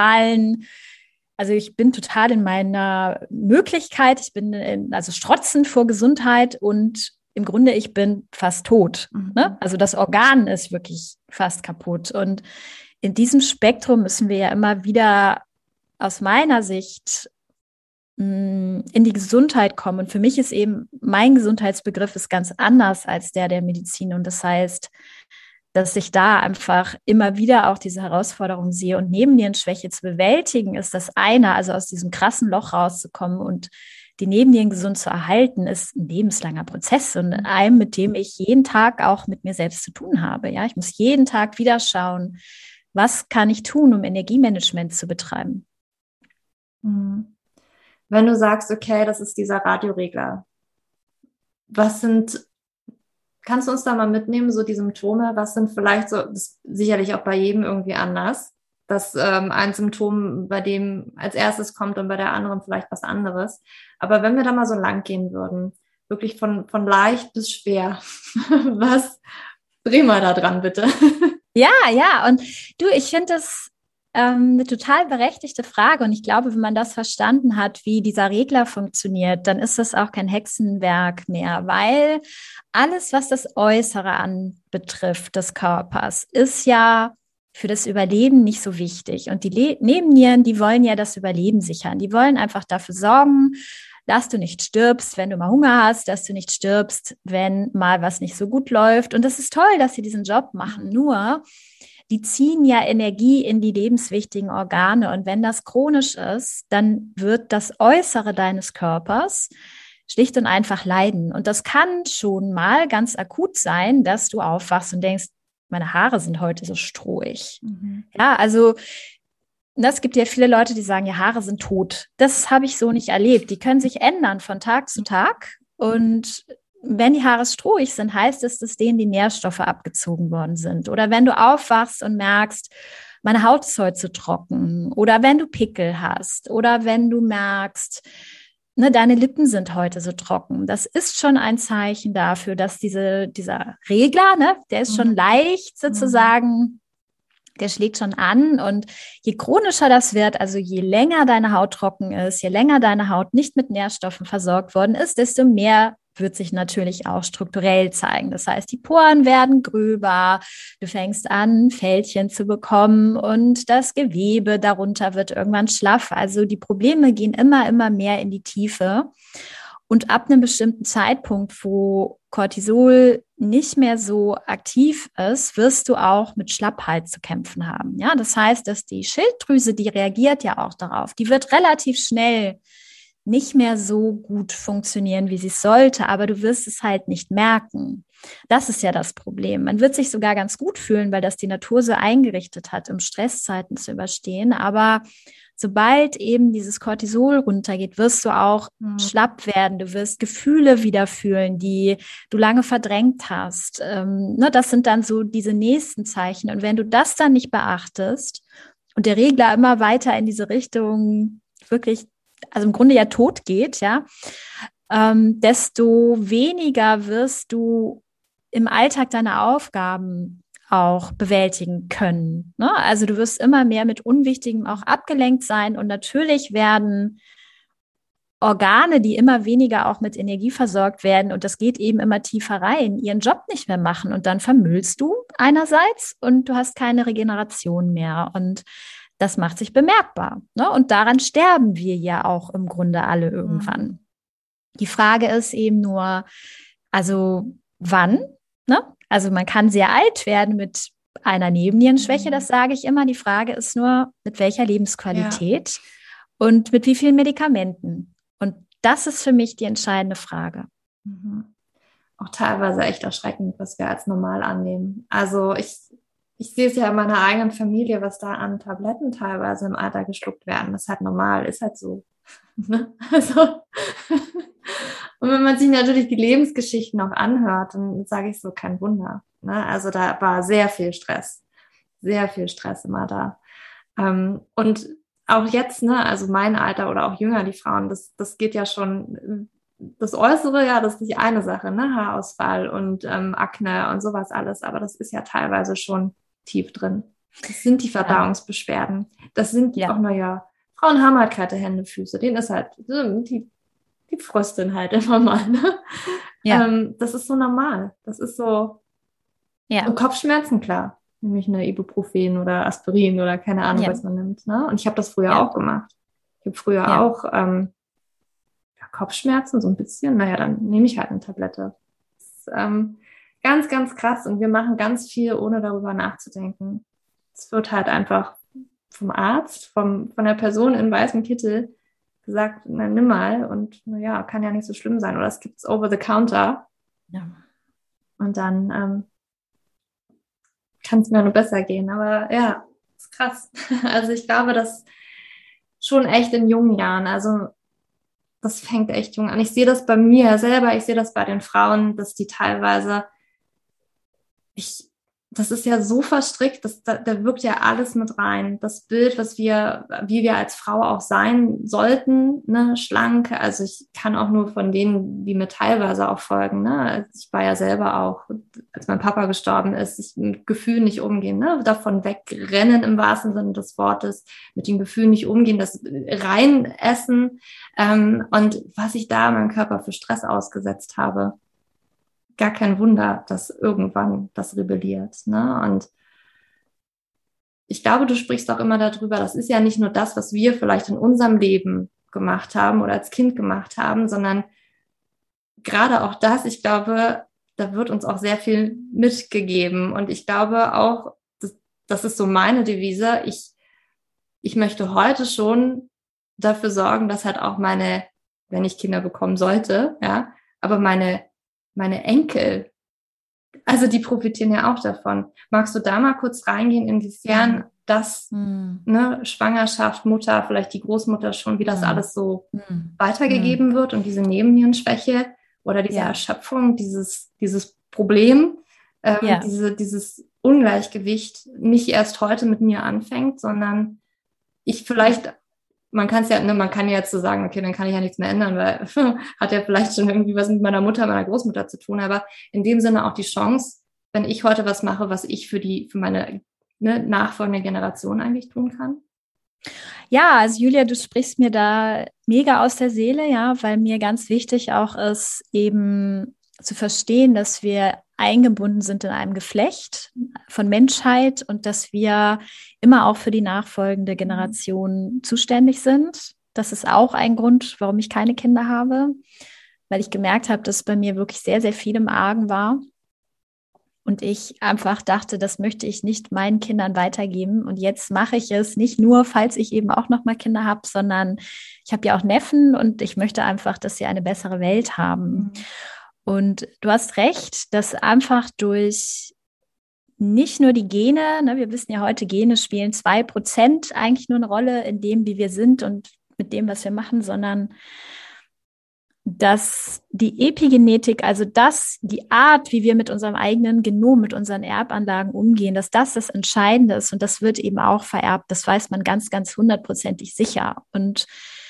ich bin total in meiner Möglichkeit, ich bin also strotzend vor Gesundheit und im Grunde, ich bin fast tot. Ne? Also das Organ ist wirklich fast kaputt. Und in diesem Spektrum müssen wir ja immer wieder aus meiner Sicht in die Gesundheit komme. Und für mich ist eben, mein Gesundheitsbegriff ist ganz anders als der Medizin. Und das heißt, dass ich da einfach immer wieder auch diese Herausforderung sehe. Und Nebennierenschwäche zu bewältigen, ist das eine, also aus diesem krassen Loch rauszukommen und die Nebennieren gesund zu erhalten, ist ein lebenslanger Prozess und einem, mit dem ich jeden Tag auch mit mir selbst zu tun habe. Ja, ich muss jeden Tag wieder schauen, was kann ich tun, um Energiemanagement zu betreiben. Wenn du sagst, okay, das ist dieser Radioregler, kannst du uns da mal mitnehmen, so die Symptome, was sind vielleicht so, das ist sicherlich auch bei jedem irgendwie anders, dass ein Symptom bei dem als erstes kommt und bei der anderen vielleicht was anderes. Aber wenn wir da mal so lang gehen würden, wirklich von leicht bis schwer, was dreh mal da dran, bitte. Ja, und du, ich finde das eine total berechtigte Frage und ich glaube, wenn man das verstanden hat, wie dieser Regler funktioniert, dann ist das auch kein Hexenwerk mehr, weil alles, was das Äußere anbetrifft des Körpers, ist ja für das Überleben nicht so wichtig. Und die Nebennieren, die wollen ja das Überleben sichern. Die wollen einfach dafür sorgen, dass du nicht stirbst, wenn du mal Hunger hast, dass du nicht stirbst, wenn mal was nicht so gut läuft. Und das ist toll, dass sie diesen Job machen. Nur, die ziehen ja Energie in die lebenswichtigen Organe. Und wenn das chronisch ist, dann wird das Äußere deines Körpers schlicht und einfach leiden. Und das kann schon mal ganz akut sein, dass du aufwachst und denkst, meine Haare sind heute so strohig. Ja, also es gibt ja viele Leute, die sagen, ja, Haare sind tot. Das habe ich so nicht erlebt. Die können sich ändern von Tag zu Tag. Und wenn die Haare strohig sind, heißt es, dass denen die Nährstoffe abgezogen worden sind. Oder wenn du aufwachst und merkst, meine Haut ist heute zu trocken. Oder wenn du Pickel hast. Oder wenn du merkst, ne, deine Lippen sind heute so trocken. Das ist schon ein Zeichen dafür, dass dieser Regler, ne, der ist schon leicht sozusagen, der schlägt schon an. Und je chronischer das wird, also je länger deine Haut trocken ist, je länger deine Haut nicht mit Nährstoffen versorgt worden ist, desto mehr wird sich natürlich auch strukturell zeigen. Das heißt, die Poren werden gröber, du fängst an, Fältchen zu bekommen und das Gewebe darunter wird irgendwann schlaff. Also die Probleme gehen immer mehr in die Tiefe. Und ab einem bestimmten Zeitpunkt, wo Cortisol nicht mehr so aktiv ist, wirst du auch mit Schlappheit zu kämpfen haben. Ja, das heißt, dass die Schilddrüse, die reagiert ja auch darauf, die wird relativ schnell nicht mehr so gut funktionieren, wie sie es sollte, aber du wirst es halt nicht merken. Das ist ja das Problem. Man wird sich sogar ganz gut fühlen, weil das die Natur so eingerichtet hat, um Stresszeiten zu überstehen. Aber sobald eben dieses Cortisol runtergeht, wirst du auch schlapp werden. Du wirst Gefühle wieder fühlen, die du lange verdrängt hast. Das sind dann so diese nächsten Zeichen. Und wenn du das dann nicht beachtest und der Regler immer weiter in diese Richtung wirklich, also im Grunde ja tot geht, ja, desto weniger wirst du im Alltag deine Aufgaben auch bewältigen können. Ne? Also du wirst immer mehr mit Unwichtigem auch abgelenkt sein und natürlich werden Organe, die immer weniger auch mit Energie versorgt werden und das geht eben immer tiefer rein, ihren Job nicht mehr machen und dann vermüllst du einerseits und du hast keine Regeneration mehr und das macht sich bemerkbar. Ne? Und daran sterben wir ja auch im Grunde alle irgendwann. Die Frage ist eben nur, also wann? Ne? Also man kann sehr alt werden mit einer Nebennierenschwäche, das sage ich immer. Die Frage ist nur, mit welcher Lebensqualität und mit wie vielen Medikamenten. Und das ist für mich die entscheidende Frage. Auch teilweise echt erschreckend, was wir als normal annehmen. Also ich sehe es ja in meiner eigenen Familie, was da an Tabletten teilweise im Alter geschluckt werden. Das ist halt normal, ist halt so. Also und wenn man sich natürlich die Lebensgeschichten auch anhört, dann sage ich so, kein Wunder. Ne? Also da war sehr viel Stress immer da. Und auch jetzt, ne, also mein Alter oder auch jünger, die Frauen, das geht ja schon, das Äußere, ja, das ist nicht eine Sache, ne, Haarausfall und Akne und sowas alles, aber das ist ja teilweise schon tief drin. Das sind die Verdauungsbeschwerden. Das sind auch, Frauen haben halt kalte Hände, Füße, denen ist halt, die frösteln halt immer mal, ne? Das ist so normal. Das ist so, und Kopfschmerzen, klar. Nämlich eine Ibuprofen oder Aspirin oder keine Ahnung, was man nimmt. Ne? Und ich habe das früher auch gemacht. Ich habe früher auch Kopfschmerzen, so ein bisschen, naja, dann nehme ich halt eine Tablette. Das ist ganz, ganz krass und wir machen ganz viel, ohne darüber nachzudenken. Es wird halt einfach vom Arzt, von der Person in weißem Kittel gesagt, na, nimm mal und naja, kann ja nicht so schlimm sein. Oder es gibt's over the counter. Ja. Und dann kann es mir nur besser gehen. Aber ja, ist krass. Also ich glaube, dass schon echt in jungen Jahren, also das fängt echt jung an. Ich sehe das bei mir selber, ich sehe das bei den Frauen, dass die teilweise, das ist ja so verstrickt, da wirkt ja alles mit rein. Das Bild, wie wir als Frau auch sein sollten, ne, schlank. Also ich kann auch nur von denen, die mir teilweise auch folgen, ne. Also ich war ja selber auch, als mein Papa gestorben ist, ich mit Gefühlen nicht umgehen, ne, davon wegrennen im wahrsten Sinne des Wortes, mit den Gefühlen nicht umgehen, das rein essen, und was ich da meinem Körper für Stress ausgesetzt habe. Gar kein Wunder, dass irgendwann das rebelliert, ne? Und ich glaube, du sprichst auch immer darüber, das ist ja nicht nur das, was wir vielleicht in unserem Leben gemacht haben oder als Kind gemacht haben, sondern gerade auch das, ich glaube, da wird uns auch sehr viel mitgegeben. Und ich glaube auch, das ist so meine Devise, ich möchte heute schon dafür sorgen, dass halt auch wenn ich Kinder bekommen sollte, ja, aber meine Enkel, also die profitieren ja auch davon. Magst du da mal kurz reingehen, inwiefern das, ne, Schwangerschaft, Mutter, vielleicht die Großmutter schon, wie das alles so weitergegeben wird und diese Nebennierenschwäche oder diese Erschöpfung, dieses Problem, dieses Ungleichgewicht nicht erst heute mit mir anfängt, sondern man kann ja jetzt so sagen, okay, dann kann ich ja nichts mehr ändern, weil hat ja vielleicht schon irgendwie was mit meiner Mutter, meiner Großmutter zu tun, aber in dem Sinne auch die Chance, wenn ich heute was mache, was ich für meine nachfolgende Generation eigentlich tun kann. Ja, also Julia, du sprichst mir da mega aus der Seele, ja, weil mir ganz wichtig auch ist, eben zu verstehen, dass wir eingebunden sind in einem Geflecht von Menschheit und dass wir immer auch für die nachfolgende Generation zuständig sind. Das ist auch ein Grund, warum ich keine Kinder habe, weil ich gemerkt habe, dass bei mir wirklich sehr, sehr viel im Argen war. Und ich einfach dachte, das möchte ich nicht meinen Kindern weitergeben. Und jetzt mache ich es nicht nur, falls ich eben auch noch mal Kinder habe, sondern ich habe ja auch Neffen und ich möchte einfach, dass sie eine bessere Welt haben. Und du hast recht, dass einfach durch nicht nur die Gene, ne, wir wissen ja heute, Gene spielen 2% eigentlich nur eine Rolle in dem, wie wir sind und mit dem, was wir machen, sondern dass die Epigenetik, also die Art, wie wir mit unserem eigenen Genom, mit unseren Erbanlagen umgehen, dass das Entscheidende ist und das wird eben auch vererbt. Das weiß man ganz, ganz 100%ig sicher. Und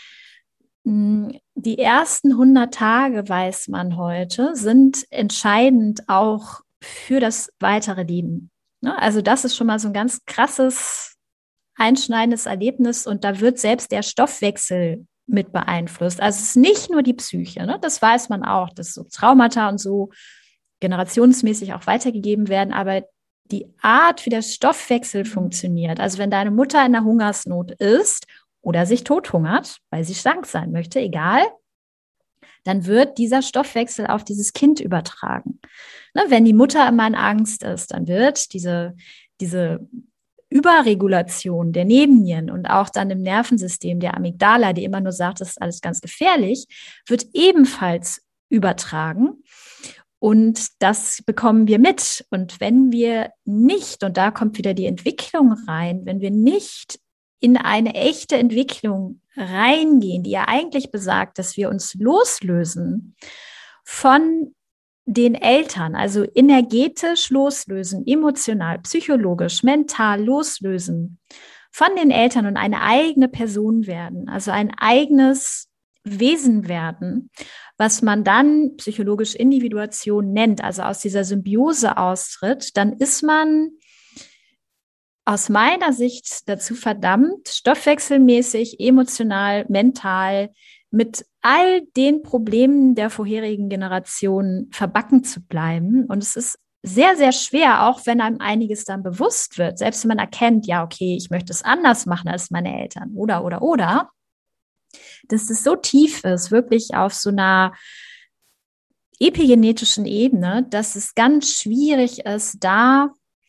die ersten 100 Tage, weiß man heute, sind entscheidend auch für das weitere Leben. Ne? Also das ist schon mal so ein ganz krasses, einschneidendes Erlebnis und da wird selbst der Stoffwechsel mit beeinflusst. Also es ist nicht nur die Psyche, ne? Das weiß man auch, dass so Traumata und so generationsmäßig auch weitergegeben werden, aber die Art, wie der Stoffwechsel funktioniert, also wenn deine Mutter in der Hungersnot ist oder sich tothungert, weil sie schlank sein möchte, egal, dann wird dieser Stoffwechsel auf dieses Kind übertragen. Ne, wenn die Mutter immer in Angst ist, dann wird diese Überregulation der Nebennieren und auch dann im Nervensystem der Amygdala, die immer nur sagt, das ist alles ganz gefährlich, wird ebenfalls übertragen. Und das bekommen wir mit. Und wenn wir nicht, und da kommt wieder die Entwicklung rein, wenn wir nicht in eine echte Entwicklung reingehen, die ja eigentlich besagt, dass wir uns loslösen von den Eltern, also energetisch loslösen, emotional, psychologisch, mental loslösen von den Eltern und eine eigene Person werden, also ein eigenes Wesen werden, was man dann psychologisch Individuation nennt, also aus dieser Symbiose austritt, dann ist man aus meiner Sicht dazu verdammt, stoffwechselmäßig, emotional, mental mit all den Problemen der vorherigen Generationen verbacken zu bleiben. Und es ist sehr, sehr schwer, auch wenn einem einiges dann bewusst wird, selbst wenn man erkennt, ja, okay, ich möchte es anders machen als meine Eltern oder, dass es so tief ist, wirklich auf so einer epigenetischen Ebene, dass es ganz schwierig ist, da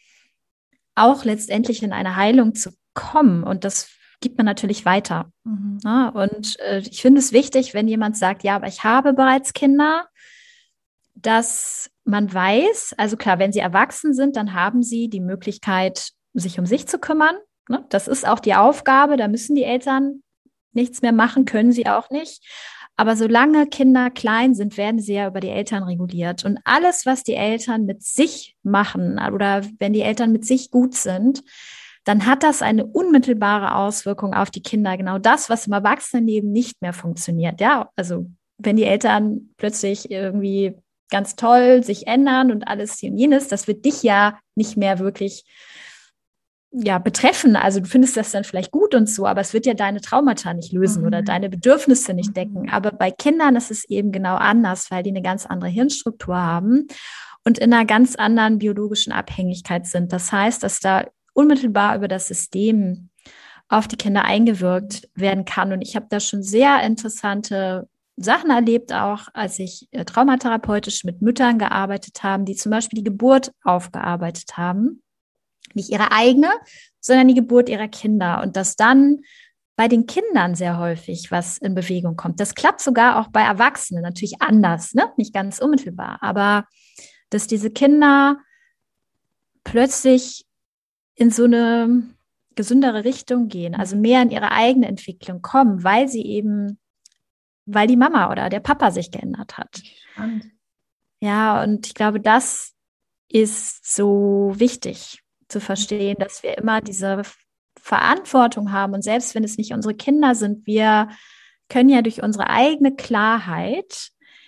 auch letztendlich in eine Heilung zu kommen. Und das gibt man natürlich weiter. Ja, und ich finde es wichtig, wenn jemand sagt, ja, aber ich habe bereits Kinder, dass man weiß, also klar, wenn sie erwachsen sind, dann haben sie die Möglichkeit, sich um sich zu kümmern. Ne? Das ist auch die Aufgabe, da müssen die Eltern nichts mehr machen, können sie auch nicht. Aber solange Kinder klein sind, werden sie ja über die Eltern reguliert. Und alles, was die Eltern mit sich machen oder wenn die Eltern mit sich gut sind, dann hat das eine unmittelbare Auswirkung auf die Kinder. Genau das, was im Erwachsenenleben nicht mehr funktioniert. Ja, also wenn die Eltern plötzlich irgendwie ganz toll sich ändern und alles hier und jenes, das wird dich ja nicht mehr wirklich betreffen. Also du findest das dann vielleicht gut und so, aber es wird ja deine Traumata nicht lösen oder deine Bedürfnisse nicht decken. Aber bei Kindern ist es eben genau anders, weil die eine ganz andere Hirnstruktur haben und in einer ganz anderen biologischen Abhängigkeit sind. Das heißt, dass da unmittelbar über das System auf die Kinder eingewirkt werden kann. Und ich habe da schon sehr interessante Sachen erlebt, auch als ich traumatherapeutisch mit Müttern gearbeitet habe, die zum Beispiel die Geburt aufgearbeitet haben. Nicht ihre eigene, sondern die Geburt ihrer Kinder. Und dass dann bei den Kindern sehr häufig was in Bewegung kommt. Das klappt sogar auch bei Erwachsenen, natürlich anders, ne? Nicht ganz unmittelbar. Aber dass diese Kinder plötzlich in so eine gesündere Richtung gehen, also mehr in ihre eigene Entwicklung kommen, weil die Mama oder der Papa sich geändert hat. Spannend. Ja, und ich glaube, das ist so wichtig zu verstehen, dass wir immer diese Verantwortung haben. Und selbst wenn es nicht unsere Kinder sind, wir können ja durch unsere eigene Klarheit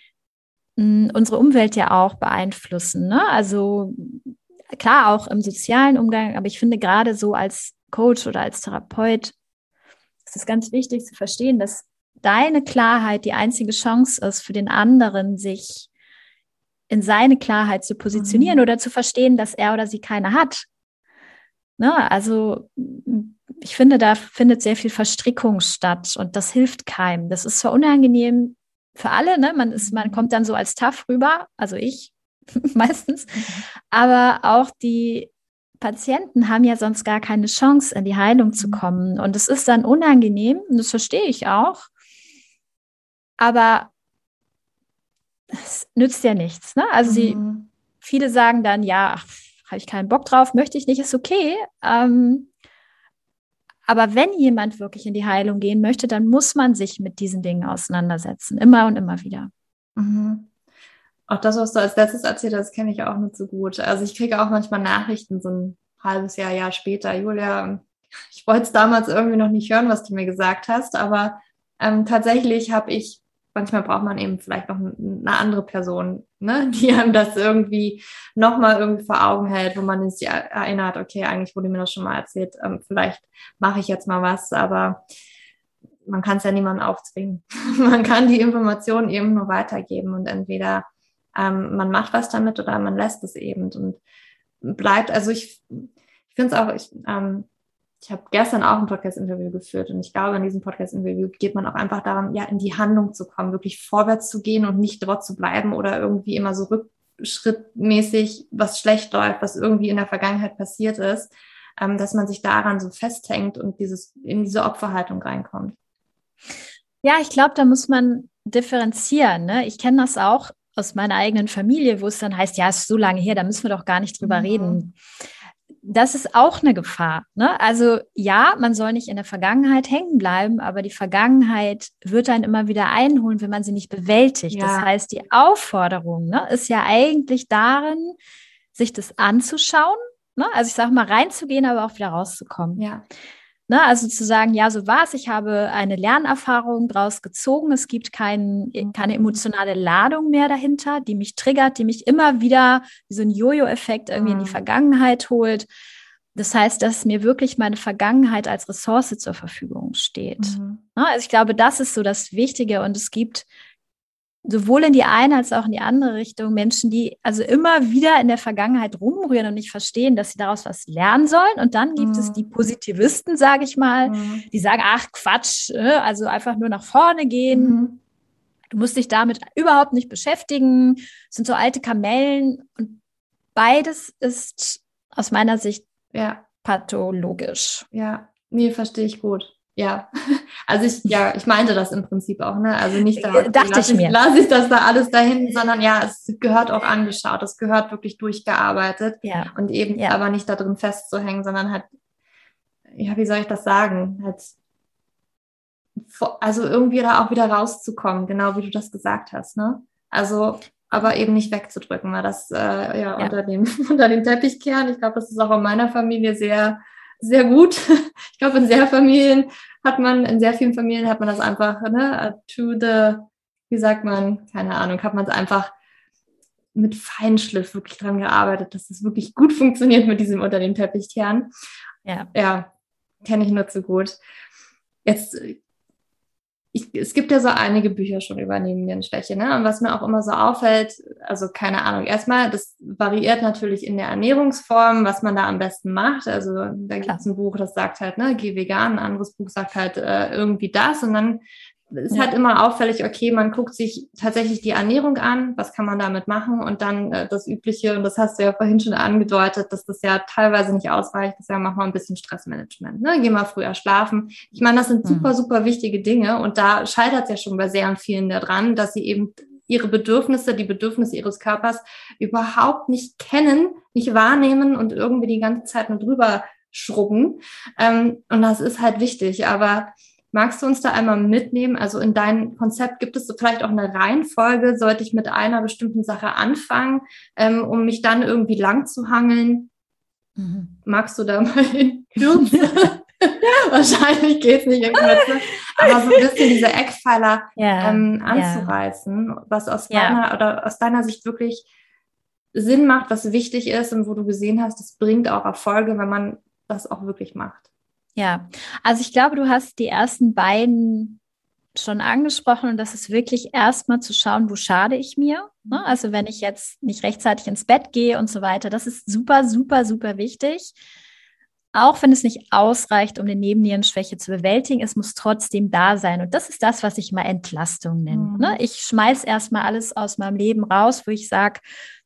unsere Umwelt ja auch beeinflussen. Ne? Also klar, auch im sozialen Umgang, aber ich finde gerade so als Coach oder als Therapeut ist es ganz wichtig zu verstehen, dass deine Klarheit die einzige Chance ist für den anderen, sich in seine Klarheit zu positionieren oder zu verstehen, dass er oder sie keine hat. Ne? Also ich finde, da findet sehr viel Verstrickung statt und das hilft keinem. Das ist zwar unangenehm für alle, ne? Man kommt dann so als tough rüber, also ich meistens, aber auch die Patienten haben ja sonst gar keine Chance, in die Heilung zu kommen. Und es ist dann unangenehm, und das verstehe ich auch, aber es nützt ja nichts. Ne? Also viele sagen dann, ja, habe ich keinen Bock drauf, möchte ich nicht, ist okay. Aber wenn jemand wirklich in die Heilung gehen möchte, dann muss man sich mit diesen Dingen auseinandersetzen, immer und immer wieder. Auch das, was du als letztes erzählt hast, kenne ich auch nicht so gut. Also ich kriege auch manchmal Nachrichten so ein halbes Jahr später. Julia, ich wollte es damals irgendwie noch nicht hören, was du mir gesagt hast, aber tatsächlich manchmal braucht man eben vielleicht noch eine andere Person, ne, die einem das irgendwie nochmal irgendwie vor Augen hält, wo man sich erinnert, okay, eigentlich wurde mir das schon mal erzählt, vielleicht mache ich jetzt mal was, aber man kann es ja niemandem aufzwingen. Man kann die Informationen eben nur weitergeben und entweder man macht was damit oder man lässt es eben und bleibt, also ich finde es auch, ich habe gestern auch ein Podcast-Interview geführt und ich glaube, in diesem Podcast-Interview geht man auch einfach daran, in die Handlung zu kommen, wirklich vorwärts zu gehen und nicht dort zu bleiben oder irgendwie immer so rückschrittmäßig, was schlecht läuft, was irgendwie in der Vergangenheit passiert ist, dass man sich daran so festhängt und in diese Opferhaltung reinkommt. Ja, ich glaube, da muss man differenzieren. Ne? Ich kenne das auch aus meiner eigenen Familie, wo es dann heißt, ja, es ist so lange her, da müssen wir doch gar nicht drüber reden. Das ist auch eine Gefahr. Ne? Also ja, man soll nicht in der Vergangenheit hängen bleiben, aber die Vergangenheit wird einen immer wieder einholen, wenn man sie nicht bewältigt. Ja. Das heißt, die Aufforderung, ne, ist ja eigentlich darin, sich das anzuschauen, ne? Also ich sage mal, reinzugehen, aber auch wieder rauszukommen. Ja. Ne, also zu sagen, ja, so war es, ich habe eine Lernerfahrung draus gezogen, es gibt keine emotionale Ladung mehr dahinter, die mich triggert, die mich immer wieder wie so ein Jojo-Effekt irgendwie in die Vergangenheit holt. Das heißt, dass mir wirklich meine Vergangenheit als Ressource zur Verfügung steht. Ne, also ich glaube, das ist so das Wichtige und es gibt sowohl in die eine als auch in die andere Richtung Menschen, die also immer wieder in der Vergangenheit rumrühren und nicht verstehen, dass sie daraus was lernen sollen. Und dann gibt es die Positivisten, sage ich mal, die sagen, ach Quatsch, also einfach nur nach vorne gehen. Du musst dich damit überhaupt nicht beschäftigen. Das sind so alte Kamellen. Und beides ist aus meiner Sicht pathologisch. Ja, nee, verstehe ich gut. Ja, also ich meinte das im Prinzip auch, ne? Also nicht da lasse ich das da alles dahin, sondern es gehört auch angeschaut, es gehört wirklich durchgearbeitet und eben aber nicht da drin festzuhängen, sondern halt, wie soll ich das sagen? Halt, also irgendwie da auch wieder rauszukommen, genau wie du das gesagt hast, ne? Also, aber eben nicht wegzudrücken, weil das unter den Teppich kehren. Ich glaube, das ist auch in meiner Familie sehr, sehr gut. Ich glaube, in sehr vielen Familien hat man das einfach, ne, wie sagt man, keine Ahnung, hat man es einfach mit Feinschliff wirklich dran gearbeitet, dass es wirklich gut funktioniert mit diesem unter den Teppich kehren. Ja, kenne ich nur zu gut. Jetzt, es gibt ja so einige Bücher schon über Nebennierenschwäche, ne? Und was mir auch immer so auffällt, also keine Ahnung, erstmal, das variiert natürlich in der Ernährungsform, was man da am besten macht. Also da gibt es ein Buch, das sagt halt, ne, geh vegan, ein anderes Buch sagt halt irgendwie das. Und dann ist halt immer auffällig, okay, man guckt sich tatsächlich die Ernährung an, was kann man damit machen und dann das Übliche, und das hast du ja vorhin schon angedeutet, dass das ja teilweise nicht ausreicht, das mach mal ein bisschen Stressmanagement, ne? Geh mal früher schlafen. Ich meine, das sind super, super wichtige Dinge und da scheitert es ja schon bei sehr vielen daran, dass sie eben ihre Bedürfnisse, die Bedürfnisse ihres Körpers überhaupt nicht kennen, nicht wahrnehmen und irgendwie die ganze Zeit nur drüber schrubben. Und das ist halt wichtig, aber magst du uns da einmal mitnehmen? Also in deinem Konzept gibt es vielleicht auch eine Reihenfolge? Sollte ich mit einer bestimmten Sache anfangen, um mich dann irgendwie lang zu hangeln? Magst du da mal in Kürze? Wahrscheinlich geht es nicht in Kürze. Aber so ein bisschen diese Eckpfeiler anzureißen, was aus deiner Sicht wirklich Sinn macht, was wichtig ist und wo du gesehen hast, es bringt auch Erfolge, wenn man das auch wirklich macht. Ja, also ich glaube, du hast die ersten beiden schon angesprochen und das ist wirklich erstmal zu schauen, wo schade ich mir? Ne? Also wenn ich jetzt nicht rechtzeitig ins Bett gehe und so weiter, das ist super, super, super wichtig. Auch wenn es nicht ausreicht, um eine Nebennierenschwäche zu bewältigen, es muss trotzdem da sein. Und das ist das, was ich mal Entlastung nenne. Ne? Ich schmeiß erstmal alles aus meinem Leben raus, wo ich sage,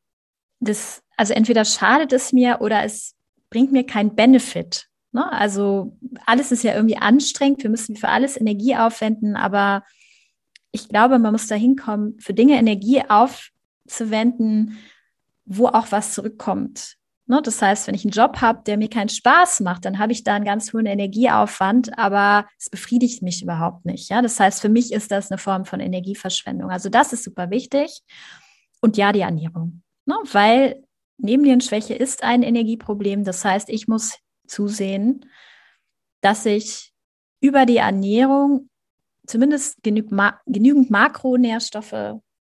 also entweder schadet es mir oder es bringt mir keinen Benefit. Ne? Also alles ist ja irgendwie anstrengend, wir müssen für alles Energie aufwenden, aber ich glaube, man muss da hinkommen, für Dinge Energie aufzuwenden, wo auch was zurückkommt. Ne? Das heißt, wenn ich einen Job habe, der mir keinen Spaß macht, dann habe ich da einen ganz hohen Energieaufwand, aber es befriedigt mich überhaupt nicht. Ja? Das heißt, für mich ist das eine Form von Energieverschwendung. Also das ist super wichtig. Und ja, die Ernährung. Ne? Weil Nebennierenschwäche ist ein Energieproblem. Das heißt, ich muss zusehen, dass ich über die Ernährung zumindest genügend Makronährstoffe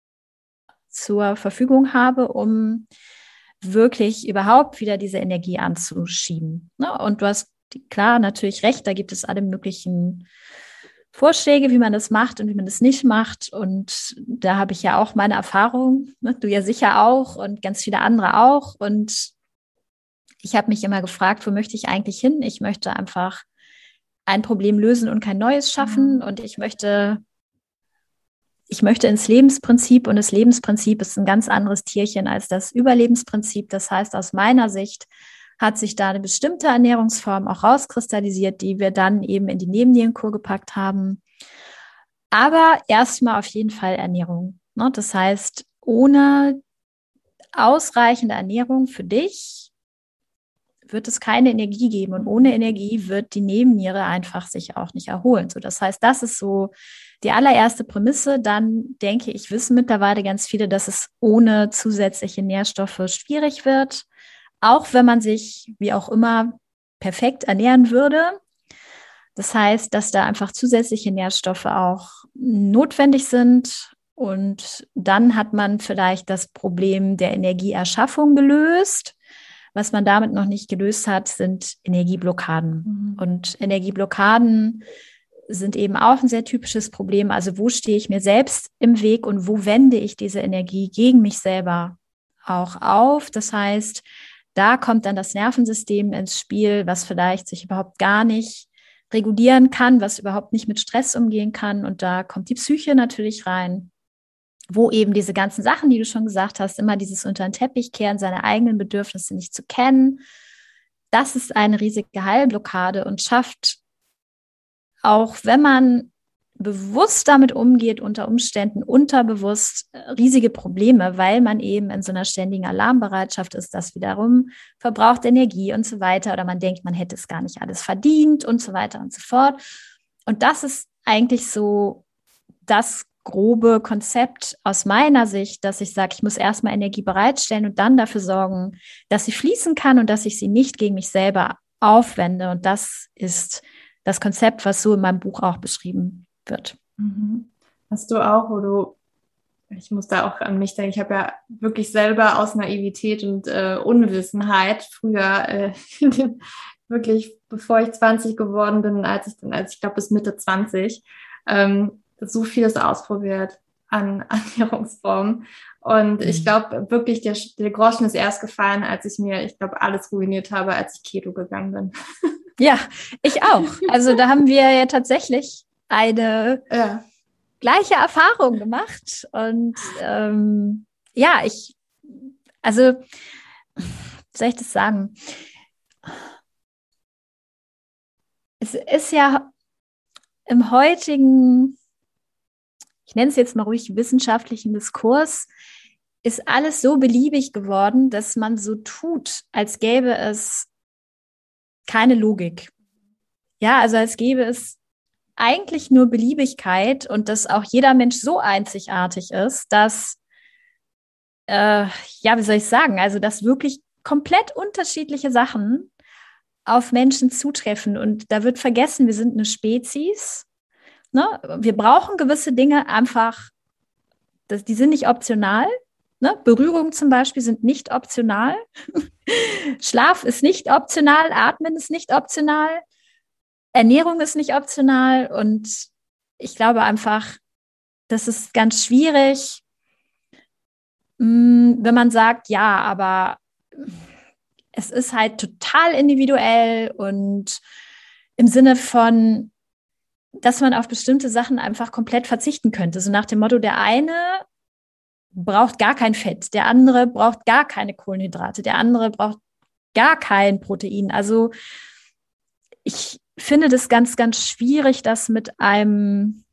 zur Verfügung habe, um wirklich überhaupt wieder diese Energie anzuschieben. Ne? Und du hast klar natürlich recht, da gibt es alle möglichen Vorschläge, wie man das macht und wie man das nicht macht. Und da habe ich ja auch meine Erfahrung, ne? Du ja sicher auch und ganz viele andere auch. Und ich habe mich immer gefragt, wo möchte ich eigentlich hin? Ich möchte einfach ein Problem lösen und kein neues schaffen. Und ich möchte ins Lebensprinzip. Und das Lebensprinzip ist ein ganz anderes Tierchen als das Überlebensprinzip. Das heißt, aus meiner Sicht hat sich da eine bestimmte Ernährungsform auch rauskristallisiert, die wir dann eben in die Nebennierenkur gepackt haben. Aber erstmal auf jeden Fall Ernährung. Ne? Das heißt, ohne ausreichende Ernährung für dich wird es keine Energie geben und ohne Energie wird die Nebenniere einfach sich auch nicht erholen. So, das heißt, das ist so die allererste Prämisse. Dann denke ich, wissen mittlerweile ganz viele, dass es ohne zusätzliche Nährstoffe schwierig wird, auch wenn man sich, wie auch immer, perfekt ernähren würde. Das heißt, dass da einfach zusätzliche Nährstoffe auch notwendig sind. Und dann hat man vielleicht das Problem der Energieerschaffung gelöst. Was man damit noch nicht gelöst hat, sind Energieblockaden. Und Energieblockaden sind eben auch ein sehr typisches Problem. Also wo stehe ich mir selbst im Weg und wo wende ich diese Energie gegen mich selber auch auf? Das heißt, da kommt dann das Nervensystem ins Spiel, was vielleicht sich überhaupt gar nicht regulieren kann, was überhaupt nicht mit Stress umgehen kann. Und da kommt die Psyche natürlich rein, wo eben diese ganzen Sachen, die du schon gesagt hast, immer dieses unter den Teppich kehren, seine eigenen Bedürfnisse nicht zu kennen. Das ist eine riesige Heilblockade und schafft, auch wenn man bewusst damit umgeht, unter Umständen unterbewusst riesige Probleme, weil man eben in so einer ständigen Alarmbereitschaft ist, das wiederum verbraucht Energie und so weiter. Oder man denkt, man hätte es gar nicht alles verdient und so weiter und so fort. Und das ist eigentlich so das grobe Konzept aus meiner Sicht, dass ich sage, ich muss erstmal Energie bereitstellen und dann dafür sorgen, dass sie fließen kann und dass ich sie nicht gegen mich selber aufwende. Und das ist das Konzept, was so in meinem Buch auch beschrieben wird. Hast du auch, ich muss da auch an mich denken, ich habe ja wirklich selber aus Naivität und Unwissenheit früher, wirklich bevor ich 20 geworden bin, als ich glaube bis Mitte 20, so vieles ausprobiert an Ernährungsformen. Und ich glaube wirklich, der Groschen ist erst gefallen, als ich mir, ich glaube, alles ruiniert habe, als ich Keto gegangen bin. Ja, ich auch. Also da haben wir ja tatsächlich eine gleiche Erfahrung gemacht. Und also, wie soll ich das sagen? Es ist ja im heutigen, ich nenne es jetzt mal ruhig wissenschaftlichen Diskurs, ist alles so beliebig geworden, dass man so tut, als gäbe es keine Logik. Ja, also als gäbe es eigentlich nur Beliebigkeit und dass auch jeder Mensch so einzigartig ist, dass, wie soll ich sagen, also dass wirklich komplett unterschiedliche Sachen auf Menschen zutreffen. Und da wird vergessen, wir sind eine Spezies. Ne? Wir brauchen gewisse Dinge einfach, die sind nicht optional. Ne? Berührung zum Beispiel sind nicht optional. Schlaf ist nicht optional, Atmen ist nicht optional, Ernährung ist nicht optional. Und ich glaube einfach, das ist ganz schwierig, wenn man sagt, ja, aber es ist halt total individuell und im Sinne von, dass man auf bestimmte Sachen einfach komplett verzichten könnte. So nach dem Motto, der eine braucht gar kein Fett, der andere braucht gar keine Kohlenhydrate, der andere braucht gar kein Protein. Also ich finde das ganz, ganz schwierig, das mit einem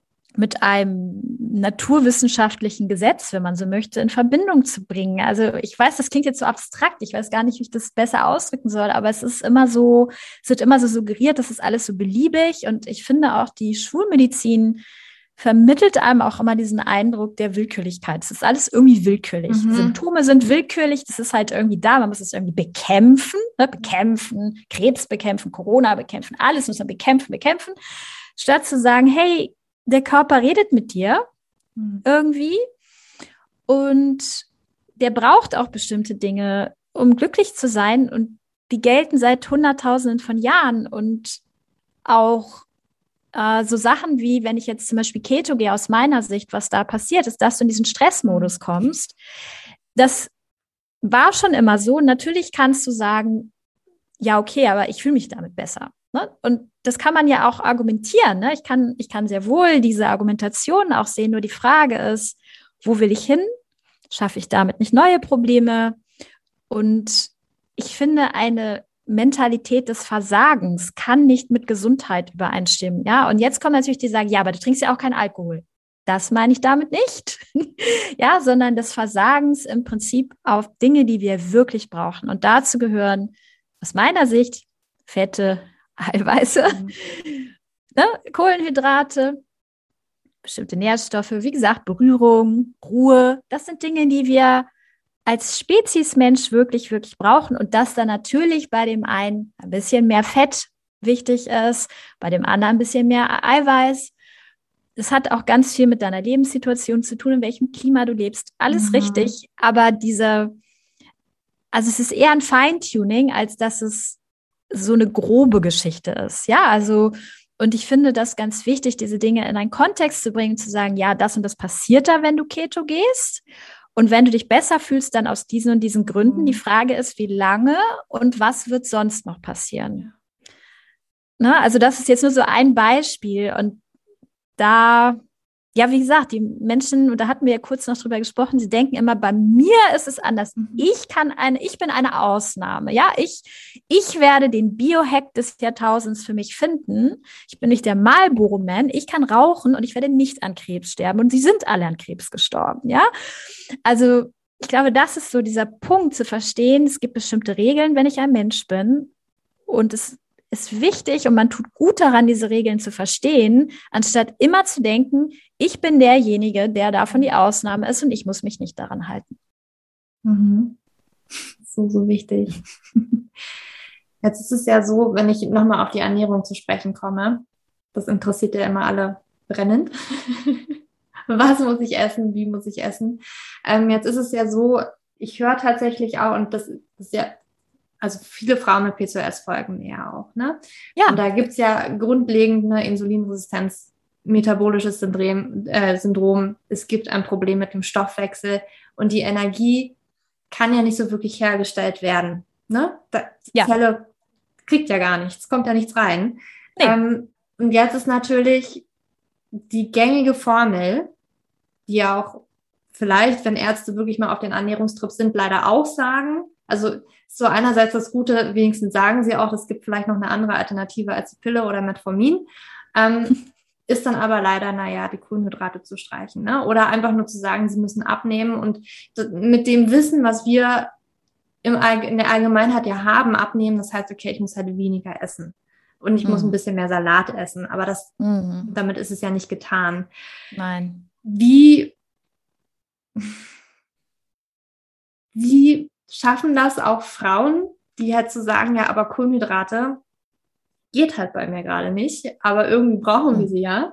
naturwissenschaftlichen Gesetz, wenn man so möchte, in Verbindung zu bringen. Also ich weiß, das klingt jetzt so abstrakt, ich weiß gar nicht, wie ich das besser ausdrücken soll, aber es wird immer so suggeriert, das ist alles so beliebig und ich finde auch, die Schulmedizin vermittelt einem auch immer diesen Eindruck der Willkürlichkeit. Es ist alles irgendwie willkürlich. Symptome sind willkürlich, das ist halt irgendwie da, man muss es irgendwie bekämpfen, ne? Bekämpfen, Krebs bekämpfen, Corona bekämpfen, alles muss man bekämpfen, statt zu sagen, hey, der Körper redet mit dir irgendwie und der braucht auch bestimmte Dinge, um glücklich zu sein und die gelten seit Hunderttausenden von Jahren und auch so Sachen wie, wenn ich jetzt zum Beispiel Keto gehe, aus meiner Sicht, was da passiert ist, dass du in diesen Stressmodus kommst, das war schon immer so. Natürlich kannst du sagen, ja, okay, aber ich fühle mich damit besser. Ne? Und das kann man ja auch argumentieren. Ne? Ich kann sehr wohl diese Argumentation auch sehen. Nur die Frage ist, wo will ich hin? Schaffe ich damit nicht neue Probleme? Und ich finde, eine Mentalität des Versagens kann nicht mit Gesundheit übereinstimmen. Ja, und jetzt kommen natürlich die, die sagen, ja, aber du trinkst ja auch keinen Alkohol. Das meine ich damit nicht. Ja, sondern des Versagens im Prinzip auf Dinge, die wir wirklich brauchen. Und dazu gehören aus meiner Sicht Fette, Eiweiße, ne, Kohlenhydrate, bestimmte Nährstoffe, wie gesagt, Berührung, Ruhe. Das sind Dinge, die wir als Speziesmensch wirklich, wirklich brauchen. Und dass da natürlich bei dem einen ein bisschen mehr Fett wichtig ist, bei dem anderen ein bisschen mehr Eiweiß. Das hat auch ganz viel mit deiner Lebenssituation zu tun, in welchem Klima du lebst. Alles richtig. Aber es ist eher ein Feintuning, als dass es so eine grobe Geschichte ist. Ja, also Und ich finde das ganz wichtig, diese Dinge in einen Kontext zu bringen, zu sagen, ja, das und das passiert da, wenn du Keto gehst. Und wenn du dich besser fühlst, dann aus diesen und diesen Gründen. Die Frage ist, wie lange und was wird sonst noch passieren? Ne? Also das ist jetzt nur so ein Beispiel. Und da, ja, wie gesagt, die Menschen, und da hatten wir ja kurz noch drüber gesprochen, sie denken immer, bei mir ist es anders. Ich bin eine Ausnahme. Ja, ich werde den Biohack des Jahrtausends für mich finden. Ich bin nicht der Marlboro-Man. Ich kann rauchen und ich werde nicht an Krebs sterben. Und sie sind alle an Krebs gestorben. Ja, also ich glaube, das ist so dieser Punkt zu verstehen. Es gibt bestimmte Regeln, wenn ich ein Mensch bin. Und es ist wichtig und man tut gut daran, diese Regeln zu verstehen, anstatt immer zu denken, ich bin derjenige, der davon die Ausnahme ist und ich muss mich nicht daran halten. So wichtig. Jetzt ist es ja so, wenn ich nochmal auf die Ernährung zu sprechen komme, das interessiert ja immer alle brennend. Was muss ich essen? Wie muss ich essen? Jetzt ist es ja so, ich höre tatsächlich auch, und das ist ja, also viele Frauen mit PCOS folgen mir ja auch, ne? Ja. Und da gibt es ja grundlegend eine Insulinresistenz, metabolisches Syndrom. Es gibt ein Problem mit dem Stoffwechsel und die Energie kann ja nicht so wirklich hergestellt werden. Ne? Die Zelle kriegt ja gar nichts, kommt ja nichts rein. Nee. Und jetzt ist natürlich die gängige Formel, die ja auch vielleicht, wenn Ärzte wirklich mal auf den Ernährungstrip sind, leider auch sagen. Also so einerseits das Gute, wenigstens sagen sie auch, es gibt vielleicht noch eine andere Alternative als die Pille oder Metformin. Ist dann aber leider, die Kohlenhydrate zu streichen. Ne? Oder einfach nur zu sagen, sie müssen abnehmen. Und mit dem Wissen, was wir in der Allgemeinheit ja haben, abnehmen, das heißt, okay, ich muss halt weniger essen. Und ich muss ein bisschen mehr Salat essen. Aber damit ist es ja nicht getan. Nein. Wie schaffen das auch Frauen, die halt zu sagen, ja, aber Kohlenhydrate geht halt bei mir gerade nicht, aber irgendwie brauchen wir sie ja.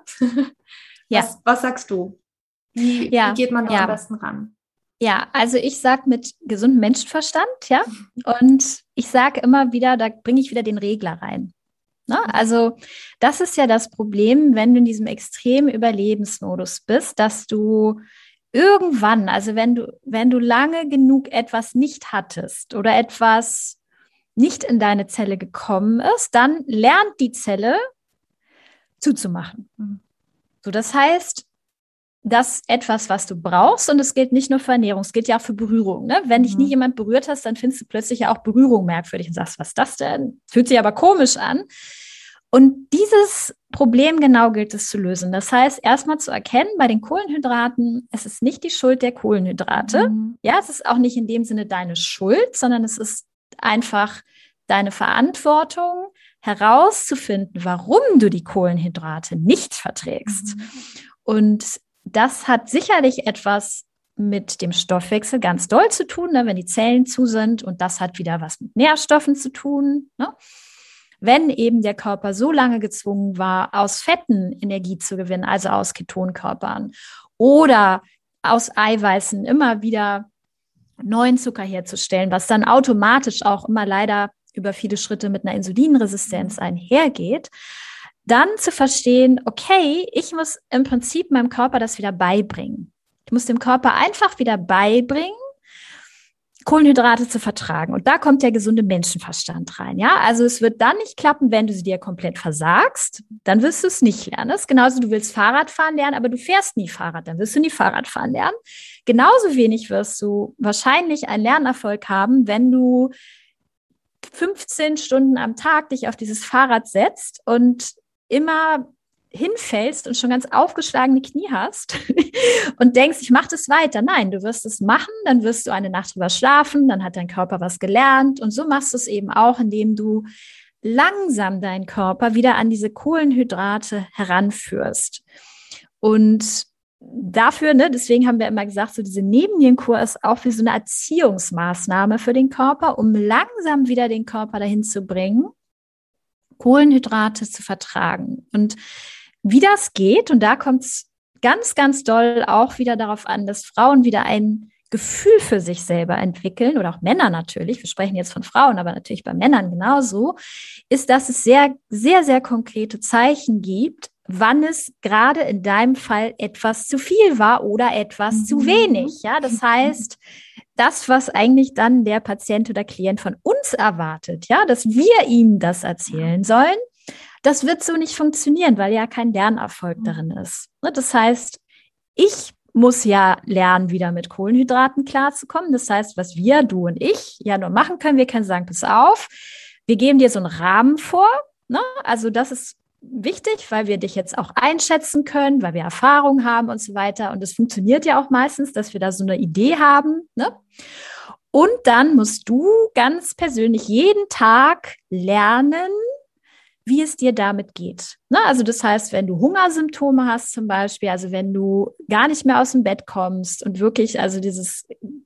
Was sagst du? Wie geht man da am besten ran? Ja, also ich sage mit gesundem Menschenverstand, ja, und ich sage immer wieder, da bringe ich wieder den Regler rein. Ne? Also das ist ja das Problem, wenn du in diesem extremen Überlebensmodus bist, dass du irgendwann, also wenn du lange genug etwas nicht hattest oder etwas nicht in deine Zelle gekommen ist, dann lernt die Zelle zuzumachen. So, das heißt, das etwas, was du brauchst, und es gilt nicht nur für Ernährung, es gilt ja auch für Berührung. Ne? Wenn dich nie jemand berührt hast, dann findest du plötzlich ja auch Berührung merkwürdig und sagst, was ist das denn? Fühlt sich aber komisch an. Und dieses Problem genau gilt es zu lösen. Das heißt, erstmal zu erkennen, bei den Kohlenhydraten, es ist nicht die Schuld der Kohlenhydrate. Ja, es ist auch nicht in dem Sinne deine Schuld, sondern es ist einfach deine Verantwortung, herauszufinden, warum du die Kohlenhydrate nicht verträgst. Und das hat sicherlich etwas mit dem Stoffwechsel ganz doll zu tun, ne, wenn die Zellen zu sind. Und das hat wieder was mit Nährstoffen zu tun. Ne? Wenn eben der Körper so lange gezwungen war, aus Fetten Energie zu gewinnen, also aus Ketonkörpern oder aus Eiweißen immer wieder neuen Zucker herzustellen, was dann automatisch auch immer leider über viele Schritte mit einer Insulinresistenz einhergeht, dann zu verstehen, okay, ich muss im Prinzip meinem Körper das wieder beibringen. Ich muss dem Körper einfach wieder beibringen, Kohlenhydrate zu vertragen. Und da kommt der gesunde Menschenverstand rein. Ja, also es wird dann nicht klappen, wenn du sie dir komplett versagst. Dann wirst du es nicht lernen. Das ist genauso, du willst Fahrradfahren lernen, aber du fährst nie Fahrrad. Dann wirst du nie Fahrradfahren lernen. Genauso wenig wirst du wahrscheinlich einen Lernerfolg haben, wenn du 15 Stunden am Tag dich auf dieses Fahrrad setzt und immer hinfällst und schon ganz aufgeschlagene Knie hast und denkst, ich mache das weiter. Nein, du wirst es machen, dann wirst du eine Nacht drüber schlafen, dann hat dein Körper was gelernt und so machst du es eben auch, indem du langsam deinen Körper wieder an diese Kohlenhydrate heranführst. Und dafür, deswegen haben wir immer gesagt, so diese Nebennierenkur ist auch wie so eine Erziehungsmaßnahme für den Körper, um langsam wieder den Körper dahin zu bringen, Kohlenhydrate zu vertragen. Und wie das geht, und da kommt es ganz, ganz doll auch wieder darauf an, dass Frauen wieder ein Gefühl für sich selber entwickeln, oder auch Männer natürlich, wir sprechen jetzt von Frauen, aber natürlich bei Männern genauso, ist, dass es sehr, sehr, sehr konkrete Zeichen gibt, wann es gerade in deinem Fall etwas zu viel war oder etwas zu wenig. Ja, das heißt, das, was eigentlich dann der Patient oder Klient von uns erwartet, ja, dass wir ihm das erzählen sollen, das wird so nicht funktionieren, weil ja kein Lernerfolg darin ist. Das heißt, ich muss ja lernen, wieder mit Kohlenhydraten klarzukommen. Das heißt, was wir, du und ich, ja nur machen können, wir können sagen, pass auf, wir geben dir so einen Rahmen vor. Ne? Also das ist wichtig, weil wir dich jetzt auch einschätzen können, weil wir Erfahrung haben und so weiter. Und es funktioniert ja auch meistens, dass wir da so eine Idee haben. Ne? Und dann musst du ganz persönlich jeden Tag lernen, wie es dir damit geht. Ne? Also das heißt, wenn du Hungersymptome hast zum Beispiel, also wenn du gar nicht mehr aus dem Bett kommst und wirklich also dieses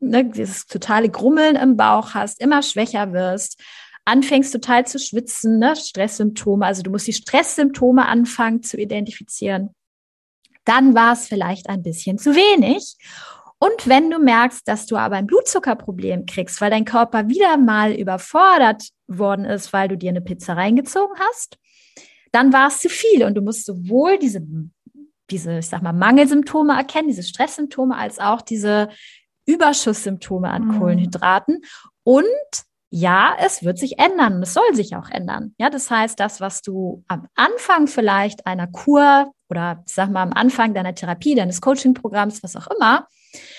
totale Grummeln im Bauch hast, immer schwächer wirst, anfängst total zu schwitzen, ne? Stresssymptome, also du musst die Stresssymptome anfangen zu identifizieren, dann war es vielleicht ein bisschen zu wenig. Und wenn du merkst, dass du aber ein Blutzuckerproblem kriegst, weil dein Körper wieder mal überfordert worden ist, weil du dir eine Pizza reingezogen hast, dann war es zu viel. Und du musst sowohl diese, ich sag mal, Mangelsymptome erkennen, diese Stresssymptome, als auch diese Überschusssymptome an Kohlenhydraten. Und ja, es wird sich ändern und es soll sich auch ändern. Ja, das heißt, das, was du am Anfang vielleicht einer Kur oder ich sag mal am Anfang deiner Therapie, deines Coaching-Programms, was auch immer,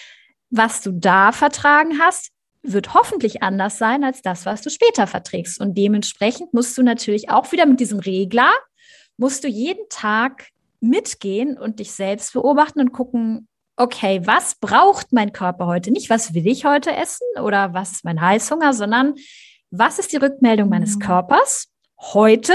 was du da vertragen hast, wird hoffentlich anders sein als das, was du später verträgst. Und dementsprechend musst du natürlich auch wieder mit diesem Regler, musst du jeden Tag mitgehen und dich selbst beobachten und gucken, okay, was braucht mein Körper heute? Nicht, was will ich heute essen oder was ist mein Heißhunger, sondern was ist die Rückmeldung meines Körpers heute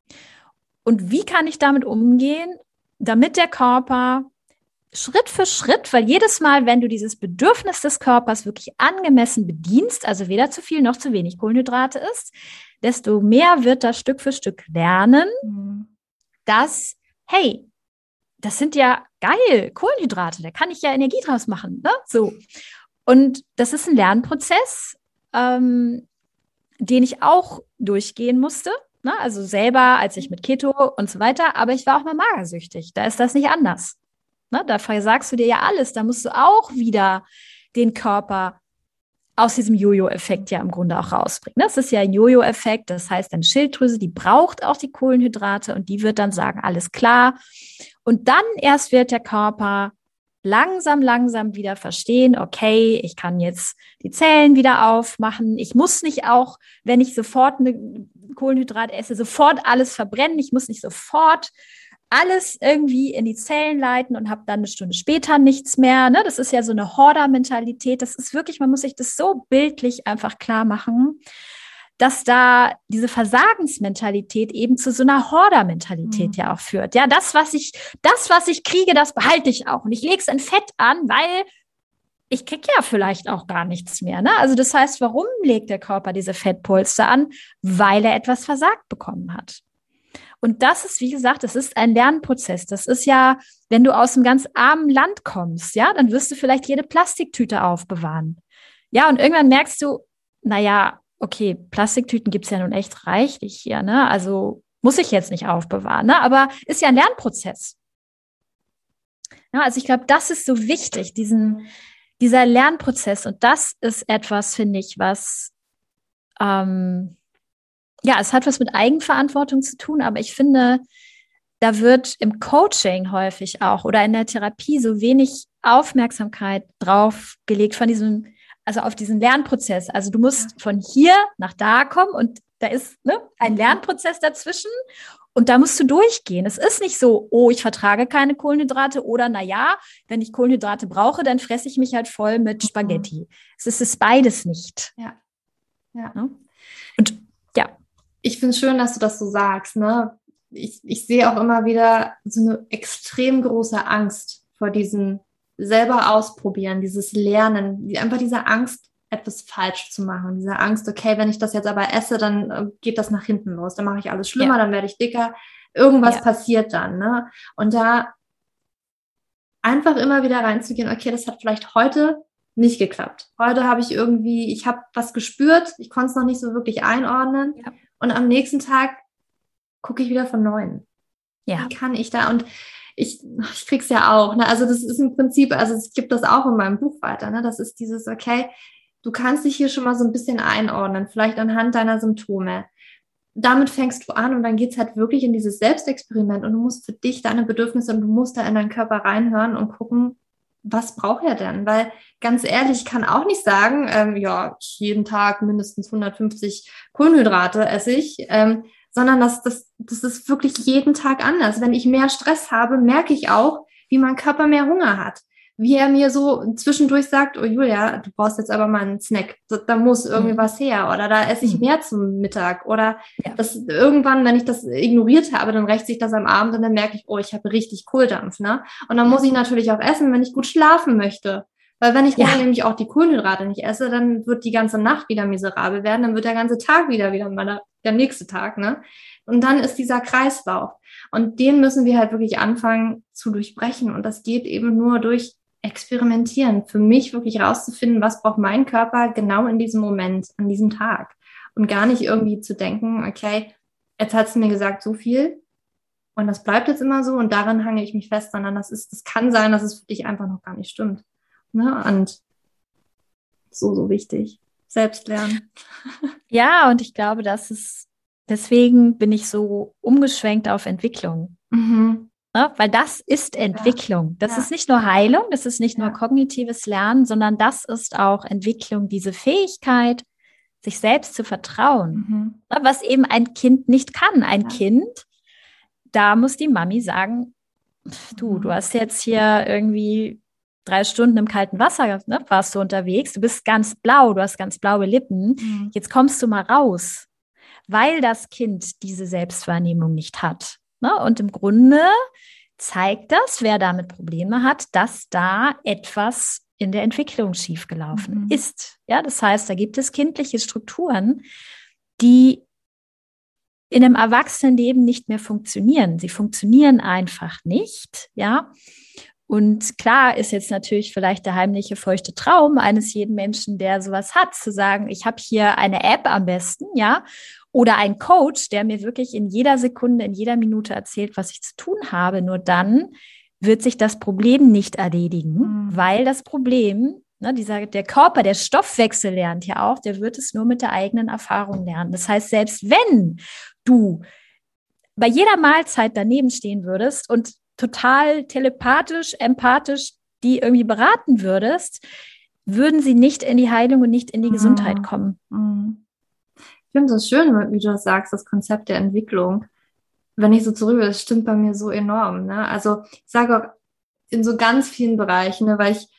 und wie kann ich damit umgehen, damit der Körper Schritt für Schritt, weil jedes Mal, wenn du dieses Bedürfnis des Körpers wirklich angemessen bedienst, also weder zu viel noch zu wenig Kohlenhydrate isst, desto mehr wird er Stück für Stück lernen, dass, hey, das sind ja geil Kohlenhydrate, da kann ich ja Energie draus machen. Ne? So. Und das ist ein Lernprozess, den ich auch durchgehen musste. Ne? Also selber, als ich mit Keto und so weiter, aber ich war auch mal magersüchtig. Da ist das nicht anders. Ne? Da versagst du dir ja alles. Da musst du auch wieder den Körper aus diesem Jojo-Effekt ja im Grunde auch rausbringen. Das ist ja ein Jojo-Effekt. Das heißt, deine Schilddrüse, die braucht auch die Kohlenhydrate und die wird dann sagen, alles klar. Und dann erst wird der Körper langsam wieder verstehen, okay, ich kann jetzt die Zellen wieder aufmachen. Ich muss nicht auch, wenn ich sofort eine Kohlenhydrat esse, sofort alles verbrennen. Ich muss nicht sofort alles irgendwie in die Zellen leiten und habe dann eine Stunde später nichts mehr. Ne? Das ist ja so eine Horder-Mentalität. Das ist wirklich, man muss sich das so bildlich einfach klar machen, dass da diese Versagensmentalität eben zu so einer Horder-Mentalität ja auch führt. Ja, das, was ich kriege, das behalte ich auch. Und ich lege es in Fett an, weil ich kriege ja vielleicht auch gar nichts mehr. Ne? Also das heißt, warum legt der Körper diese Fettpolster an? Weil er etwas versagt bekommen hat. Und das ist, wie gesagt, das ist ein Lernprozess. Das ist ja, wenn du aus einem ganz armen Land kommst, ja, dann wirst du vielleicht jede Plastiktüte aufbewahren. Ja, und irgendwann merkst du, naja, okay, Plastiktüten gibt's ja nun echt reichlich hier, ne? Also muss ich jetzt nicht aufbewahren, ne? Aber ist ja ein Lernprozess. Ja, also ich glaube, das ist so wichtig, dieser Lernprozess. Und das ist etwas, finde ich, was ja, es hat was mit Eigenverantwortung zu tun, aber ich finde, da wird im Coaching häufig auch oder in der Therapie so wenig Aufmerksamkeit drauf gelegt also auf diesen Lernprozess. Also du musst von hier nach da kommen und da ist ein Lernprozess dazwischen und da musst du durchgehen. Es ist nicht so, oh, ich vertrage keine Kohlenhydrate oder naja, wenn ich Kohlenhydrate brauche, dann fresse ich mich halt voll mit Spaghetti. Es ist beides nicht. Ja. Und ja. Ich finde es schön, dass du das so sagst. Ne? Ich sehe auch immer wieder so eine extrem große Angst vor diesem selber ausprobieren, dieses Lernen, einfach diese Angst, etwas falsch zu machen. Diese Angst, okay, wenn ich das jetzt aber esse, dann geht das nach hinten los. Dann mache ich alles schlimmer, dann werde ich dicker. Irgendwas passiert dann. Ne? Und da einfach immer wieder reinzugehen, okay, das hat vielleicht heute nicht geklappt. Heute habe ich habe was gespürt, ich konnte es noch nicht so wirklich einordnen. Ja. Und am nächsten Tag gucke ich wieder von Neuem. Ja. Wie kann ich da? Und ich krieg's ja auch. Ne? Also das ist im Prinzip, also ich gebe das auch in meinem Buch weiter. Ne? Das ist dieses, okay, du kannst dich hier schon mal so ein bisschen einordnen, vielleicht anhand deiner Symptome. Damit fängst du an und dann geht's halt wirklich in dieses Selbstexperiment und du musst für dich deine Bedürfnisse und du musst da in deinen Körper reinhören und gucken, was braucht er denn? Weil ganz ehrlich, ich kann auch nicht sagen, jeden Tag mindestens 150 Kohlenhydrate esse ich, sondern das ist wirklich jeden Tag anders. Wenn ich mehr Stress habe, merke ich auch, wie mein Körper mehr Hunger hat. Wie er mir so zwischendurch sagt, oh Julia, du brauchst jetzt aber mal einen Snack. Da muss irgendwie was her. Oder da esse ich mehr zum Mittag. Oder das irgendwann, wenn ich das ignoriert habe, dann rächt sich das am Abend und dann merke ich, oh, ich habe richtig Kohldampf. Ne? Und dann muss ich natürlich auch essen, wenn ich gut schlafen möchte. Weil wenn ich dann nämlich auch die Kohlenhydrate nicht esse, dann wird die ganze Nacht wieder miserabel werden. Dann wird der ganze Tag wieder der nächste Tag. Ne? Und dann ist dieser Kreislauf. Und den müssen wir halt wirklich anfangen zu durchbrechen. Und das geht eben nur durch Experimentieren, für mich wirklich rauszufinden, was braucht mein Körper genau in diesem Moment, an diesem Tag. Und gar nicht irgendwie zu denken, okay, jetzt hat sie mir gesagt so viel und das bleibt jetzt immer so und daran hange ich mich fest, sondern das kann sein, dass es für dich einfach noch gar nicht stimmt. Ne? Und so wichtig. Selbst lernen. Ja, und ich glaube, deswegen bin ich so umgeschwenkt auf Entwicklung. Mhm. Ja, weil das ist Entwicklung. Das ist nicht nur Heilung, das ist nicht nur kognitives Lernen, sondern das ist auch Entwicklung, diese Fähigkeit, sich selbst zu vertrauen. Ja, was eben ein Kind nicht kann. Ein Kind, da muss die Mami sagen, du hast jetzt hier irgendwie 3 Stunden im kalten Wasser, ne, warst du unterwegs, du bist ganz blau, du hast ganz blaue Lippen, jetzt kommst du mal raus, weil das Kind diese Selbstwahrnehmung nicht hat. Ne? Und im Grunde zeigt das, wer damit Probleme hat, dass da etwas in der Entwicklung schiefgelaufen ist. Ja, das heißt, da gibt es kindliche Strukturen, die in einem Erwachsenenleben nicht mehr funktionieren. Sie funktionieren einfach nicht, ja. Und klar ist jetzt natürlich vielleicht der heimliche, feuchte Traum eines jeden Menschen, der sowas hat, zu sagen, ich habe hier eine App am besten, ja, oder einen Coach, der mir wirklich in jeder Sekunde, in jeder Minute erzählt, was ich zu tun habe. Nur dann wird sich das Problem nicht erledigen, weil das Problem, ne, der Körper, der Stoffwechsel lernt ja auch, der wird es nur mit der eigenen Erfahrung lernen. Das heißt, selbst wenn du bei jeder Mahlzeit daneben stehen würdest und total telepathisch, empathisch die irgendwie beraten würdest, würden sie nicht in die Heilung und nicht in die Gesundheit kommen. Ich finde es schön, wie du das sagst, das Konzept der Entwicklung. Wenn ich so zurück, das stimmt bei mir so enorm. Ne? Also ich sage auch in so ganz vielen Bereichen, ne, weil ich,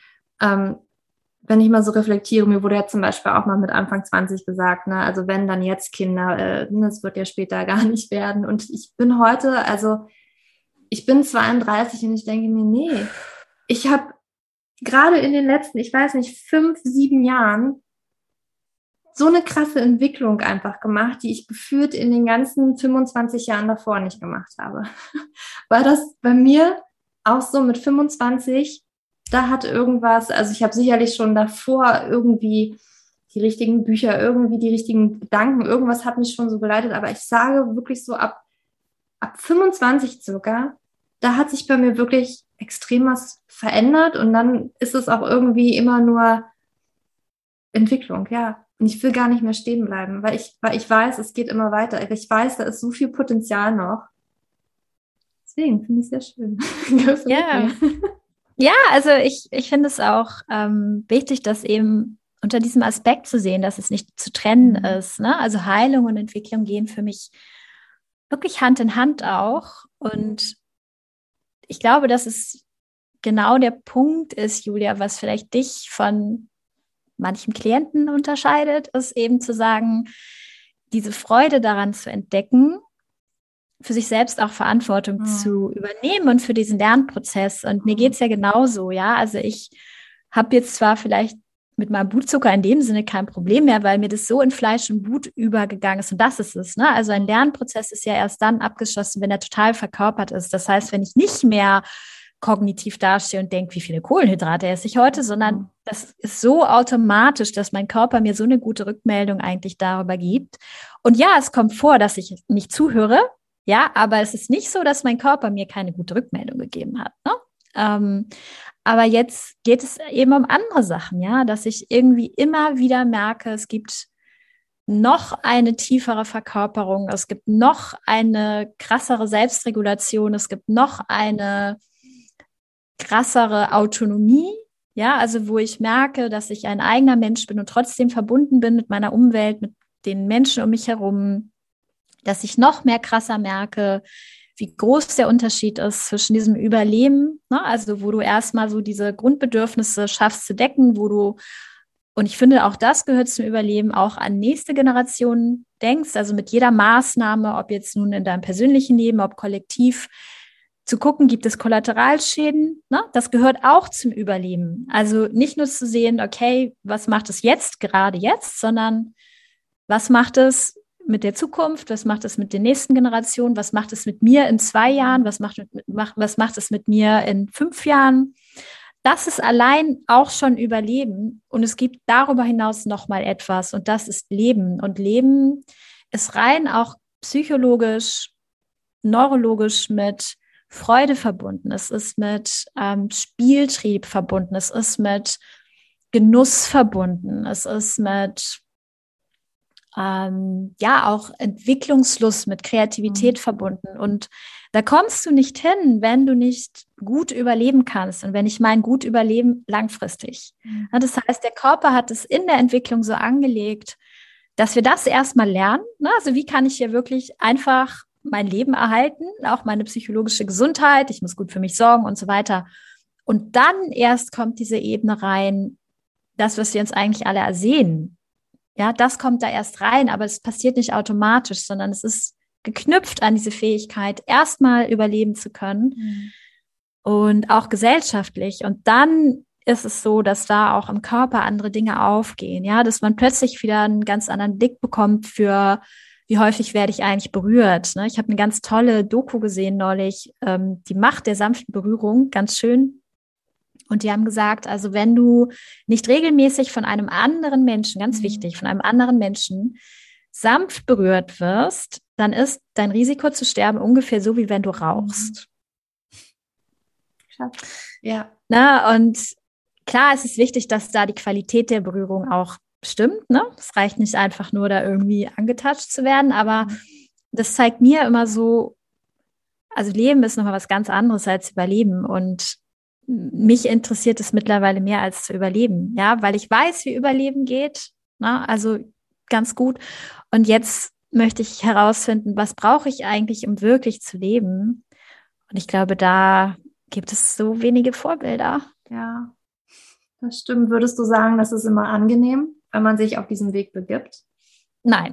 wenn ich mal so reflektiere, mir wurde ja zum Beispiel auch mal mit Anfang 20 gesagt, ne, also wenn dann jetzt Kinder, das wird ja später gar nicht werden. Und ich bin heute, also ich bin 32 und ich denke mir, nee, ich habe gerade in den letzten, ich weiß nicht, 5, 7 Jahren so eine krasse Entwicklung einfach gemacht, die ich gefühlt in den ganzen 25 Jahren davor nicht gemacht habe. Weil das bei mir auch so mit 25, da hat irgendwas, also ich habe sicherlich schon davor irgendwie die richtigen Bücher, irgendwie die richtigen Gedanken, irgendwas hat mich schon so geleitet, aber ich sage wirklich so ab 25 circa, da hat sich bei mir wirklich extrem was verändert und dann ist es auch irgendwie immer nur Entwicklung, ja. Und ich will gar nicht mehr stehen bleiben, weil ich weiß, es geht immer weiter. Ich weiß, da ist so viel Potenzial noch. Deswegen finde ich es sehr schön. Ja. Ja, also ich finde es auch wichtig, das eben unter diesem Aspekt zu sehen, dass es nicht zu trennen ist. Ne? Also Heilung und Entwicklung gehen für mich wirklich Hand in Hand auch. Und ich glaube, dass es genau der Punkt ist, Julia, was vielleicht dich von manchen Klienten unterscheidet, ist eben zu sagen, diese Freude daran zu entdecken, für sich selbst auch Verantwortung zu übernehmen und für diesen Lernprozess. Und mir geht es ja genauso, ja. Also ich habe jetzt zwar vielleicht mit meinem Blutzucker in dem Sinne kein Problem mehr, weil mir das so in Fleisch und Blut übergegangen ist. Und das ist es, ne? Also ein Lernprozess ist ja erst dann abgeschlossen, wenn er total verkörpert ist. Das heißt, wenn ich nicht mehr kognitiv dastehe und denke, wie viele Kohlenhydrate esse ich heute, sondern das ist so automatisch, dass mein Körper mir so eine gute Rückmeldung eigentlich darüber gibt. Und ja, es kommt vor, dass ich nicht zuhöre, ja, aber es ist nicht so, dass mein Körper mir keine gute Rückmeldung gegeben hat, ne? Aber jetzt geht es eben um andere Sachen, ja, dass ich irgendwie immer wieder merke, es gibt noch eine tiefere Verkörperung, es gibt noch eine krassere Selbstregulation, es gibt noch eine krassere Autonomie, ja, also wo ich merke, dass ich ein eigener Mensch bin und trotzdem verbunden bin mit meiner Umwelt, mit den Menschen um mich herum, dass ich noch mehr krasser merke, wie groß der Unterschied ist zwischen diesem Überleben, ne? Also wo du erstmal so diese Grundbedürfnisse schaffst zu decken, und ich finde, auch das gehört zum Überleben, auch an nächste Generationen denkst, also mit jeder Maßnahme, ob jetzt nun in deinem persönlichen Leben, ob kollektiv, zu gucken, gibt es Kollateralschäden, ne? Das gehört auch zum Überleben. Also nicht nur zu sehen, okay, was macht es jetzt, gerade jetzt, sondern was macht es mit der Zukunft, was macht es mit den nächsten Generationen, was macht es mit mir in 2 Jahren, was macht es mit mir in 5 Jahren. Das ist allein auch schon Überleben. Und es gibt darüber hinaus noch mal etwas, und das ist Leben. Und Leben ist rein auch psychologisch, neurologisch mit Freude verbunden. Es ist mit Spieltrieb verbunden. Es ist mit Genuss verbunden. Es ist mit auch Entwicklungslust, mit Kreativität verbunden. Und da kommst du nicht hin, wenn du nicht gut überleben kannst. Und wenn ich meine, gut überleben, langfristig. Ja, das heißt, der Körper hat es in der Entwicklung so angelegt, dass wir das erstmal lernen. Ne? Also wie kann ich hier wirklich einfach mein Leben erhalten, auch meine psychologische Gesundheit, ich muss gut für mich sorgen und so weiter. Und dann erst kommt diese Ebene rein, das, was wir uns eigentlich alle ersehnen. Ja, das kommt da erst rein, aber es passiert nicht automatisch, sondern es ist geknüpft an diese Fähigkeit, erstmal überleben zu können und auch gesellschaftlich. Und dann ist es so, dass da auch im Körper andere Dinge aufgehen, ja, dass man plötzlich wieder einen ganz anderen Blick bekommt für, wie häufig werde ich eigentlich berührt. Ne? Ich habe eine ganz tolle Doku gesehen neulich, die Macht der sanften Berührung, ganz schön. Und die haben gesagt, also wenn du nicht regelmäßig von einem anderen Menschen, ganz wichtig, von einem anderen Menschen sanft berührt wirst, dann ist dein Risiko zu sterben ungefähr so, wie wenn du rauchst. Ja. Na, und klar, es ist wichtig, dass da die Qualität der Berührung auch stimmt. Ne? Es reicht nicht einfach nur, da irgendwie angetatscht zu werden, aber das zeigt mir immer so, also Leben ist nochmal was ganz anderes als Überleben, und mich interessiert es mittlerweile mehr als zu überleben, ja, weil ich weiß, wie Überleben geht, ne? Also ganz gut. Und jetzt möchte ich herausfinden, was brauche ich eigentlich, um wirklich zu leben? Und ich glaube, da gibt es so wenige Vorbilder. Ja, das stimmt. Würdest du sagen, das ist immer angenehm, wenn man sich auf diesen Weg begibt? Nein.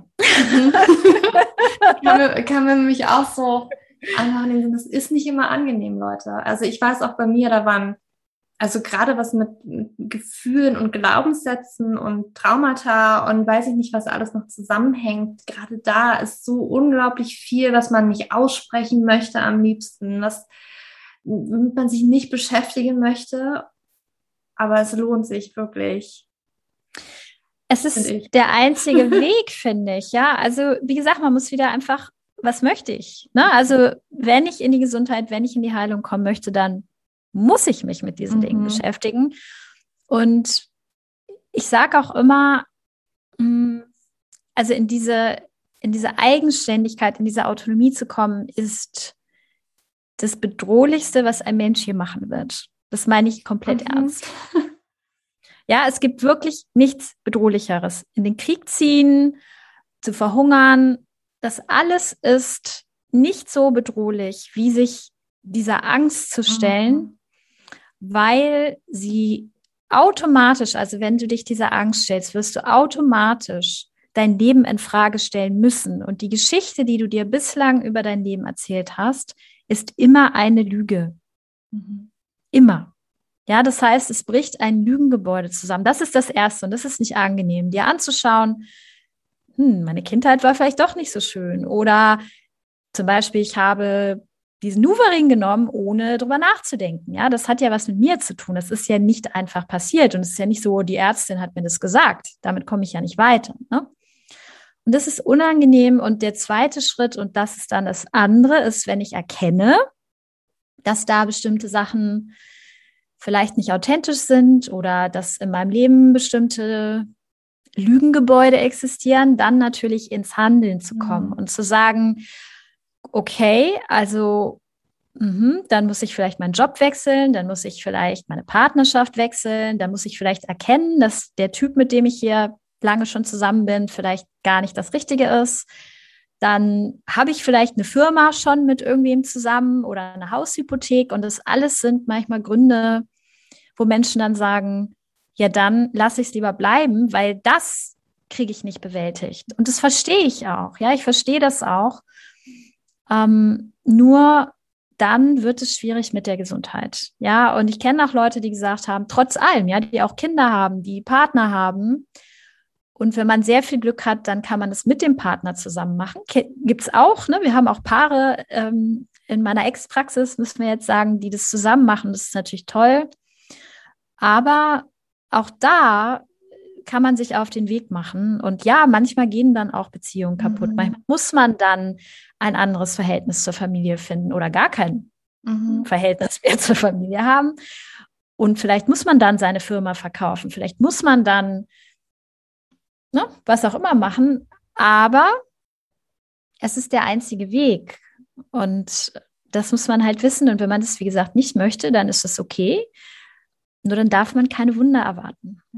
Kann mir nämlich auch so einfach nehmen, das ist nicht immer angenehm, Leute. Also ich weiß auch bei mir, da waren, also gerade was mit Gefühlen und Glaubenssätzen und Traumata und weiß ich nicht, was alles noch zusammenhängt. Gerade da ist so unglaublich viel, was man nicht aussprechen möchte am liebsten, womit man sich nicht beschäftigen möchte. Aber es lohnt sich wirklich. Es ist der einzige Weg, finde ich. Ja, also wie gesagt, man muss wieder einfach, was möchte ich? Ne? Also wenn ich in die Gesundheit, wenn ich in die Heilung kommen möchte, dann muss ich mich mit diesen Dingen beschäftigen. Und ich sage auch immer, also in diese Eigenständigkeit, in diese Autonomie zu kommen, ist das Bedrohlichste, was ein Mensch hier machen wird. Das meine ich komplett ernst. Ja, es gibt wirklich nichts Bedrohlicheres. In den Krieg ziehen, zu verhungern, das alles ist nicht so bedrohlich, wie sich dieser Angst zu stellen, weil sie automatisch, also wenn du dich dieser Angst stellst, wirst du automatisch dein Leben in Frage stellen müssen. Und die Geschichte, die du dir bislang über dein Leben erzählt hast, ist immer eine Lüge. Immer. Ja, das heißt, es bricht ein Lügengebäude zusammen. Das ist das Erste und das ist nicht angenehm, dir anzuschauen, meine Kindheit war vielleicht doch nicht so schön. Oder zum Beispiel, ich habe diesen Nuvaring genommen, ohne drüber nachzudenken. Ja, das hat ja was mit mir zu tun. Das ist ja nicht einfach passiert und es ist ja nicht so, die Ärztin hat mir das gesagt. Damit komme ich ja nicht weiter. Ne? Und das ist unangenehm. Und der zweite Schritt, und das ist dann das andere, ist, wenn ich erkenne, dass da bestimmte Sachen vielleicht nicht authentisch sind oder dass in meinem Leben bestimmte Lügengebäude existieren, dann natürlich ins Handeln zu kommen und zu sagen, okay, also dann muss ich vielleicht meinen Job wechseln, dann muss ich vielleicht meine Partnerschaft wechseln, dann muss ich vielleicht erkennen, dass der Typ, mit dem ich hier lange schon zusammen bin, vielleicht gar nicht das Richtige ist. Dann habe ich vielleicht eine Firma schon mit irgendwem zusammen oder eine Haushypothek und das alles sind manchmal Gründe, wo Menschen dann sagen, ja, dann lasse ich es lieber bleiben, weil das kriege ich nicht bewältigt. Und das verstehe ich auch. Ja, ich verstehe das auch. Nur dann wird es schwierig mit der Gesundheit. Ja, und ich kenne auch Leute, die gesagt haben, trotz allem, ja, die auch Kinder haben, die Partner haben. Und wenn man sehr viel Glück hat, dann kann man es mit dem Partner zusammen machen. Gibt es auch, ne? Wir haben auch Paare in meiner Ex-Praxis, müssen wir jetzt sagen, die das zusammen machen. Das ist natürlich toll. Aber auch da kann man sich auf den Weg machen. Und ja, manchmal gehen dann auch Beziehungen kaputt. Manchmal muss man dann ein anderes Verhältnis zur Familie finden oder gar kein Verhältnis mehr zur Familie haben. Und vielleicht muss man dann seine Firma verkaufen. Vielleicht muss man dann was auch immer machen. Aber es ist der einzige Weg. Und das muss man halt wissen. Und wenn man das, wie gesagt, nicht möchte, dann ist das okay. Nur dann darf man keine Wunder erwarten. Ja.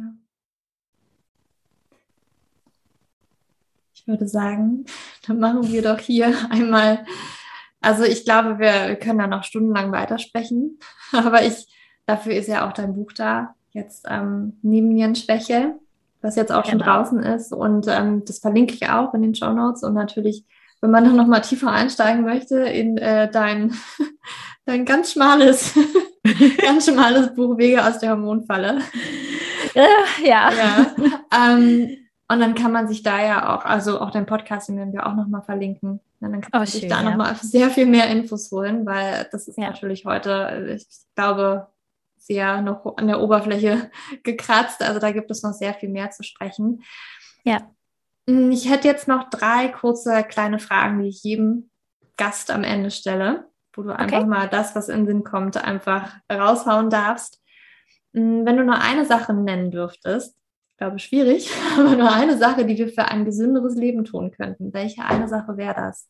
Ich würde sagen, dann machen wir doch hier einmal, also ich glaube, wir können da noch stundenlang weitersprechen, aber dafür ist ja auch dein Buch da, jetzt Nebennierenschwäche, was jetzt auch schon draußen ist und das verlinke ich auch in den Shownotes und natürlich, wenn man dann nochmal tiefer einsteigen möchte in dein ganz schmales Buch Wege aus der Hormonfalle. Ja. Und dann kann man sich da ja auch, also auch dein Podcast, den werden wir auch nochmal verlinken. Und dann kann man sich da nochmal sehr viel mehr Infos holen, weil das ist natürlich heute, ich glaube, sehr noch an der Oberfläche gekratzt. Also da gibt es noch sehr viel mehr zu sprechen. Ja. Ich hätte jetzt noch 3 kurze kleine Fragen, die ich jedem Gast am Ende stelle, wo du einfach mal das, was in den Sinn kommt, einfach raushauen darfst. Wenn du nur eine Sache nennen dürftest, ich glaube, schwierig, aber nur eine Sache, die wir für ein gesünderes Leben tun könnten. Welche eine Sache wäre das?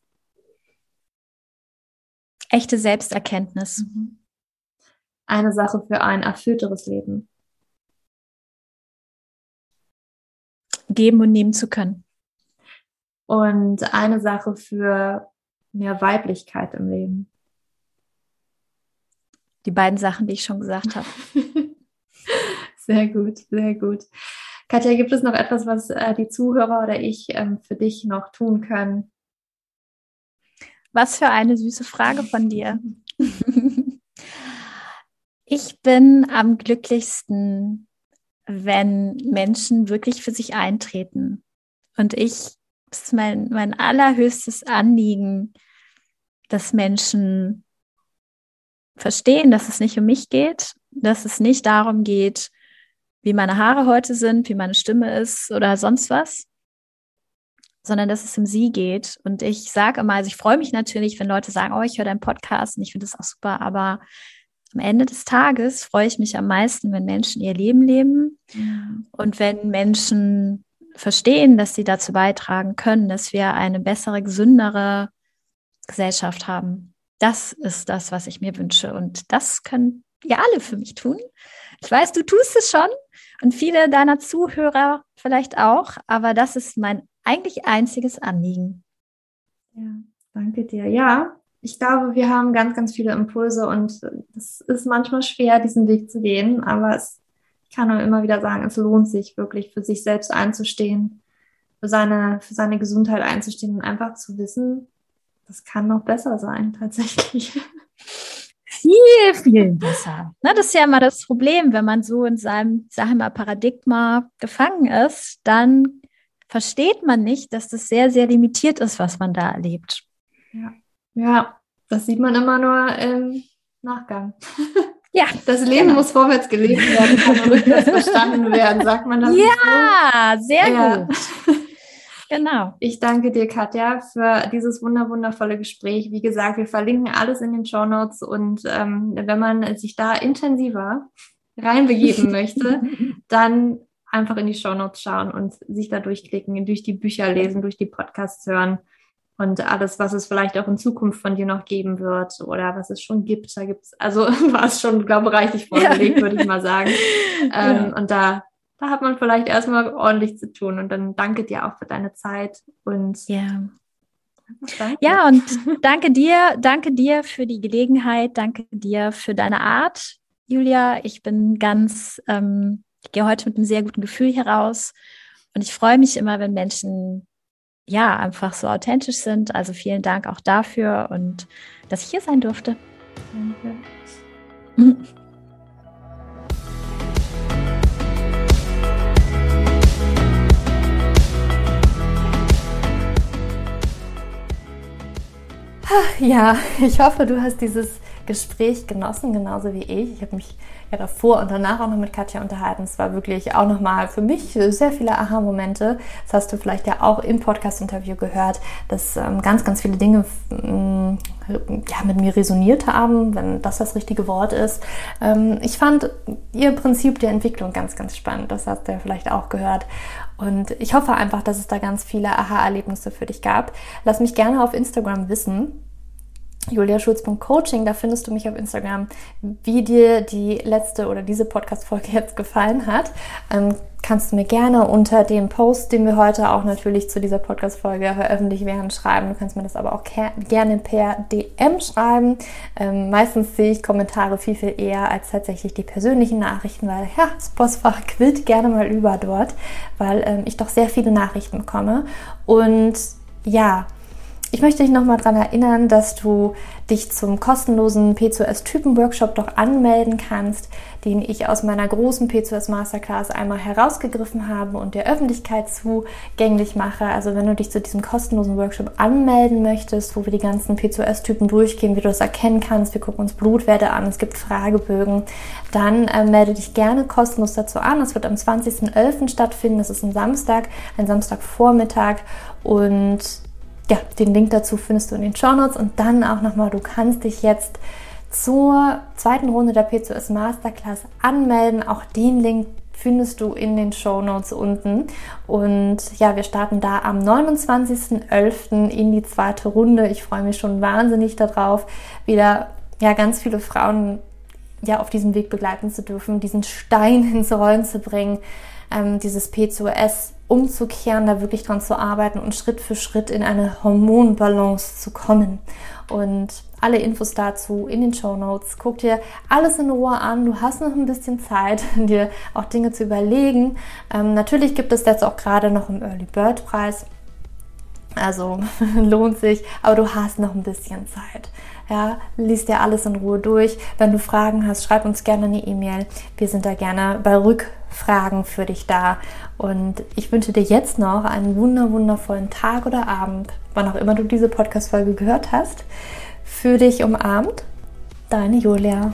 Echte Selbsterkenntnis. Eine Sache für ein erfüllteres Leben. Geben und nehmen zu können. Und eine Sache für mehr Weiblichkeit im Leben. Die beiden Sachen, die ich schon gesagt habe. Sehr gut, sehr gut. Katja, gibt es noch etwas, was die Zuhörer oder ich für dich noch tun können? Was für eine süße Frage von dir. Ich bin am glücklichsten, wenn Menschen wirklich für sich eintreten. Und es ist mein allerhöchstes Anliegen, dass Menschen verstehen, dass es nicht um mich geht, dass es nicht darum geht, wie meine Haare heute sind, wie meine Stimme ist oder sonst was, sondern dass es um sie geht. Und ich sage immer, also ich freue mich natürlich, wenn Leute sagen, oh, ich höre deinen Podcast und ich finde das auch super, aber am Ende des Tages freue ich mich am meisten, wenn Menschen ihr Leben leben und wenn Menschen verstehen, dass sie dazu beitragen können, dass wir eine bessere, gesündere Gesellschaft haben. Das ist das, was ich mir wünsche. Und das können ihr alle für mich tun. Ich weiß, du tust es schon und viele deiner Zuhörer vielleicht auch, aber das ist mein eigentlich einziges Anliegen. Ja, danke dir. Ja, ich glaube, wir haben ganz, ganz viele Impulse und es ist manchmal schwer, diesen Weg zu gehen, aber ich kann nur immer wieder sagen, es lohnt sich wirklich für sich selbst einzustehen, für seine Gesundheit einzustehen und einfach zu wissen, das kann noch besser sein, tatsächlich. Viel, viel besser. Das ist ja immer das Problem, wenn man so in seinem, sag ich mal, Paradigma gefangen ist, dann versteht man nicht, dass das sehr, sehr limitiert ist, was man da erlebt. Ja, das sieht man immer nur im Nachgang. Ja, das Leben muss vorwärts gelebt werden, kann rückwärts verstanden werden, sagt man das ja, so? Sehr gut. Genau. Ich danke dir, Katja, für dieses wundervolle Gespräch. Wie gesagt, wir verlinken alles in den Shownotes und wenn man sich da intensiver reinbegeben möchte, dann einfach in die Shownotes schauen und sich da durchklicken, durch die Bücher lesen, durch die Podcasts hören und alles, was es vielleicht auch in Zukunft von dir noch geben wird oder was es schon gibt. Da gibt es, also war es schon, glaube ich, reichlich vorgelegt, würde ich mal sagen. Und da hat man vielleicht erstmal ordentlich zu tun. Und dann danke dir auch für deine Zeit. Und danke. Ja, und danke dir für die Gelegenheit, danke dir für deine Art, Julia. Ich bin ich gehe heute mit einem sehr guten Gefühl hier raus. Und ich freue mich immer, wenn Menschen einfach so authentisch sind. Also vielen Dank auch dafür und dass ich hier sein durfte. Danke. Ja, ich hoffe, du hast dieses Gespräch genossen, genauso wie ich. Ich habe mich davor und danach auch noch mit Katja unterhalten. Es war wirklich auch nochmal für mich sehr viele Aha-Momente. Das hast du vielleicht ja auch im Podcast-Interview gehört, dass ganz viele Dinge mit mir resoniert haben, wenn das richtige Wort ist. Ich fand ihr Prinzip der Entwicklung ganz spannend. Das hast du ja vielleicht auch gehört. Und ich hoffe einfach, dass es da ganz viele Aha-Erlebnisse für dich gab. Lass mich gerne auf Instagram wissen. juliaschulz.coaching, da findest du mich auf Instagram, wie dir die letzte oder diese Podcast-Folge jetzt gefallen hat. Kannst du mir gerne unter dem Post, den wir heute auch natürlich zu dieser Podcast-Folge veröffentlicht werden, schreiben. Du kannst mir das aber auch gerne per DM schreiben. Meistens sehe ich Kommentare viel eher als tatsächlich die persönlichen Nachrichten, weil das Postfach quillt gerne mal über dort, weil ich doch sehr viele Nachrichten bekomme. Und ich möchte dich nochmal daran erinnern, dass du dich zum kostenlosen P2S-Typen-Workshop doch anmelden kannst, den ich aus meiner großen P2S-Masterclass einmal herausgegriffen habe und der Öffentlichkeit zugänglich mache. Also wenn du dich zu diesem kostenlosen Workshop anmelden möchtest, wo wir die ganzen P2S-Typen durchgehen, wie du das erkennen kannst, wir gucken uns Blutwerte an, es gibt Fragebögen, dann melde dich gerne kostenlos dazu an. Es wird am 20.11. stattfinden, das ist ein Samstagvormittag und den Link dazu findest du in den Shownotes und dann auch nochmal, du kannst dich jetzt zur zweiten Runde der P2S Masterclass anmelden. Auch den Link findest du in den Shownotes unten. Und wir starten da am 29.11. in die zweite Runde. Ich freue mich schon wahnsinnig darauf, wieder ganz viele Frauen auf diesem Weg begleiten zu dürfen, diesen Stein ins Rollen zu bringen, dieses P2S umzukehren, da wirklich dran zu arbeiten und Schritt für Schritt in eine Hormonbalance zu kommen. Und alle Infos dazu in den Shownotes. Guck dir alles in Ruhe an. Du hast noch ein bisschen Zeit, dir auch Dinge zu überlegen. Natürlich gibt es jetzt auch gerade noch einen Early Bird Preis. Also lohnt sich, aber du hast noch ein bisschen Zeit. Lies dir alles in Ruhe durch. Wenn du Fragen hast, schreib uns gerne eine E-Mail. Wir sind da gerne bei Rückfragen für dich da. Und ich wünsche dir jetzt noch einen wundervollen Tag oder Abend, wann auch immer du diese Podcast-Folge gehört hast. Für dich umarmt, deine Julia.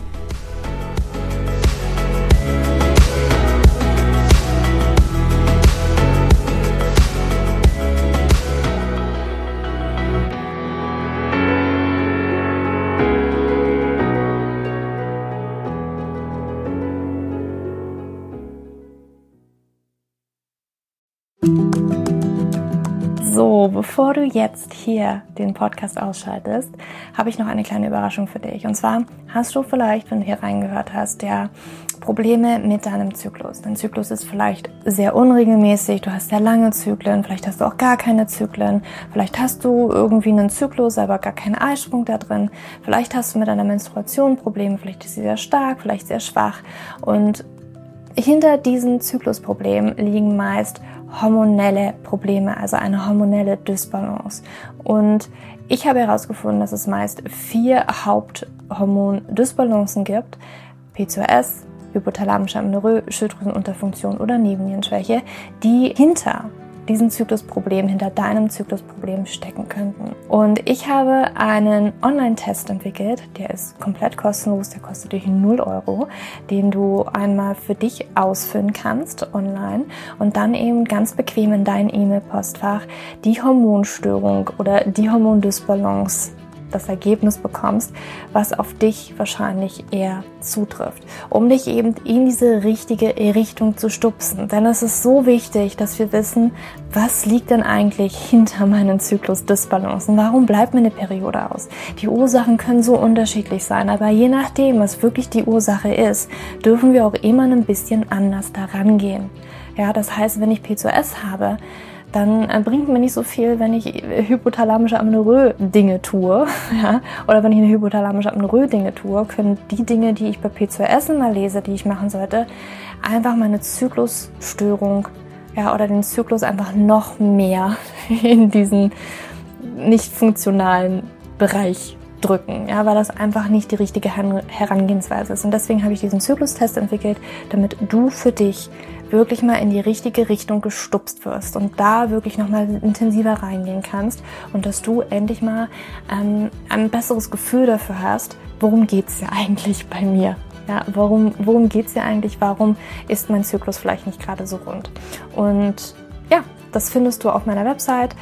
So, bevor du jetzt hier den Podcast ausschaltest, habe ich noch eine kleine Überraschung für dich. Und zwar hast du vielleicht, wenn du hier reingehört hast, Probleme mit deinem Zyklus. Dein Zyklus ist vielleicht sehr unregelmäßig, du hast sehr lange Zyklen, vielleicht hast du auch gar keine Zyklen, vielleicht hast du irgendwie einen Zyklus, aber gar keinen Eisprung da drin, vielleicht hast du mit deiner Menstruation Probleme, vielleicht ist sie sehr stark, vielleicht sehr schwach. Und hinter diesen Zyklusproblemen liegen meist hormonelle Probleme, also eine hormonelle Dysbalance. Und ich habe herausgefunden, dass es meist 4 Haupthormon-Dysbalancen gibt: P2S, hypothalamische Amenorrhoe, Schilddrüsenunterfunktion oder Nebennierenschwäche, die hinter diesem Zyklusproblem, hinter deinem Zyklusproblem stecken könnten. Und ich habe einen Online-Test entwickelt, der ist komplett kostenlos, der kostet dich 0 €, den du einmal für dich ausfüllen kannst online und dann eben ganz bequem in dein E-Mail-Postfach die Hormonstörung oder die Hormondysbalance, das Ergebnis bekommst, was auf dich wahrscheinlich eher zutrifft, um dich eben in diese richtige Richtung zu stupsen. Denn es ist so wichtig, dass wir wissen, was liegt denn eigentlich hinter meinen Zyklusdysbalancen? Warum bleibt mir eine Periode aus? Die Ursachen können so unterschiedlich sein, aber je nachdem, was wirklich die Ursache ist, dürfen wir auch immer ein bisschen anders daran gehen. Ja, das heißt, wenn ich PCOS habe, dann bringt mir nicht so viel, wenn ich hypothalamische Amenorrhoe-Dinge tue. Ja? Oder wenn ich eine hypothalamische Amenorrhoe-Dinge tue, können die Dinge, die ich bei PCOS immer lese, die ich machen sollte, einfach meine Zyklusstörung, ja, oder den Zyklus einfach noch mehr in diesen nicht funktionalen Bereich drücken, ja, weil das einfach nicht die richtige Herangehensweise ist. Und deswegen habe ich diesen Zyklustest entwickelt, damit du für dich wirklich mal in die richtige Richtung gestupst wirst und da wirklich nochmal intensiver reingehen kannst und dass du endlich mal ein besseres Gefühl dafür hast, worum geht's ja eigentlich bei mir? Ja, worum geht's ja eigentlich? Warum ist mein Zyklus vielleicht nicht gerade so rund? Und ja, das findest du auf meiner Website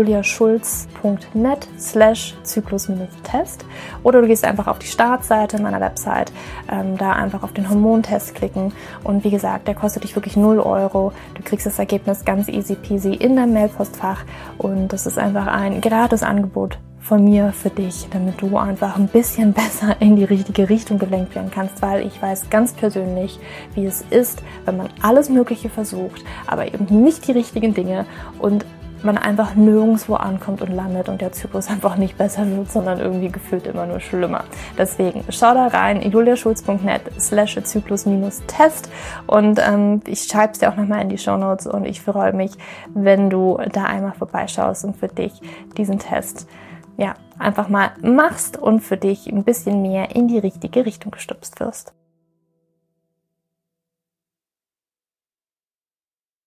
juliaschulz.net/Zyklus-Test oder du gehst einfach auf die Startseite meiner Website, da einfach auf den Hormontest klicken und wie gesagt, der kostet dich wirklich 0 €. Du kriegst das Ergebnis ganz easy peasy in dein Mailpostfach und das ist einfach ein gratis Angebot von mir für dich, damit du einfach ein bisschen besser in die richtige Richtung gelenkt werden kannst, weil ich weiß ganz persönlich, wie es ist, wenn man alles Mögliche versucht, aber eben nicht die richtigen Dinge und man einfach nirgendwo ankommt und landet und der Zyklus einfach nicht besser wird, sondern irgendwie gefühlt immer nur schlimmer. Deswegen schau da rein, juliaschulz.net/Zyklus-Test und ich schreibe es dir auch nochmal in die Shownotes und ich freue mich, wenn du da einmal vorbeischaust und für dich diesen Test einfach mal machst und für dich ein bisschen mehr in die richtige Richtung gestupst wirst.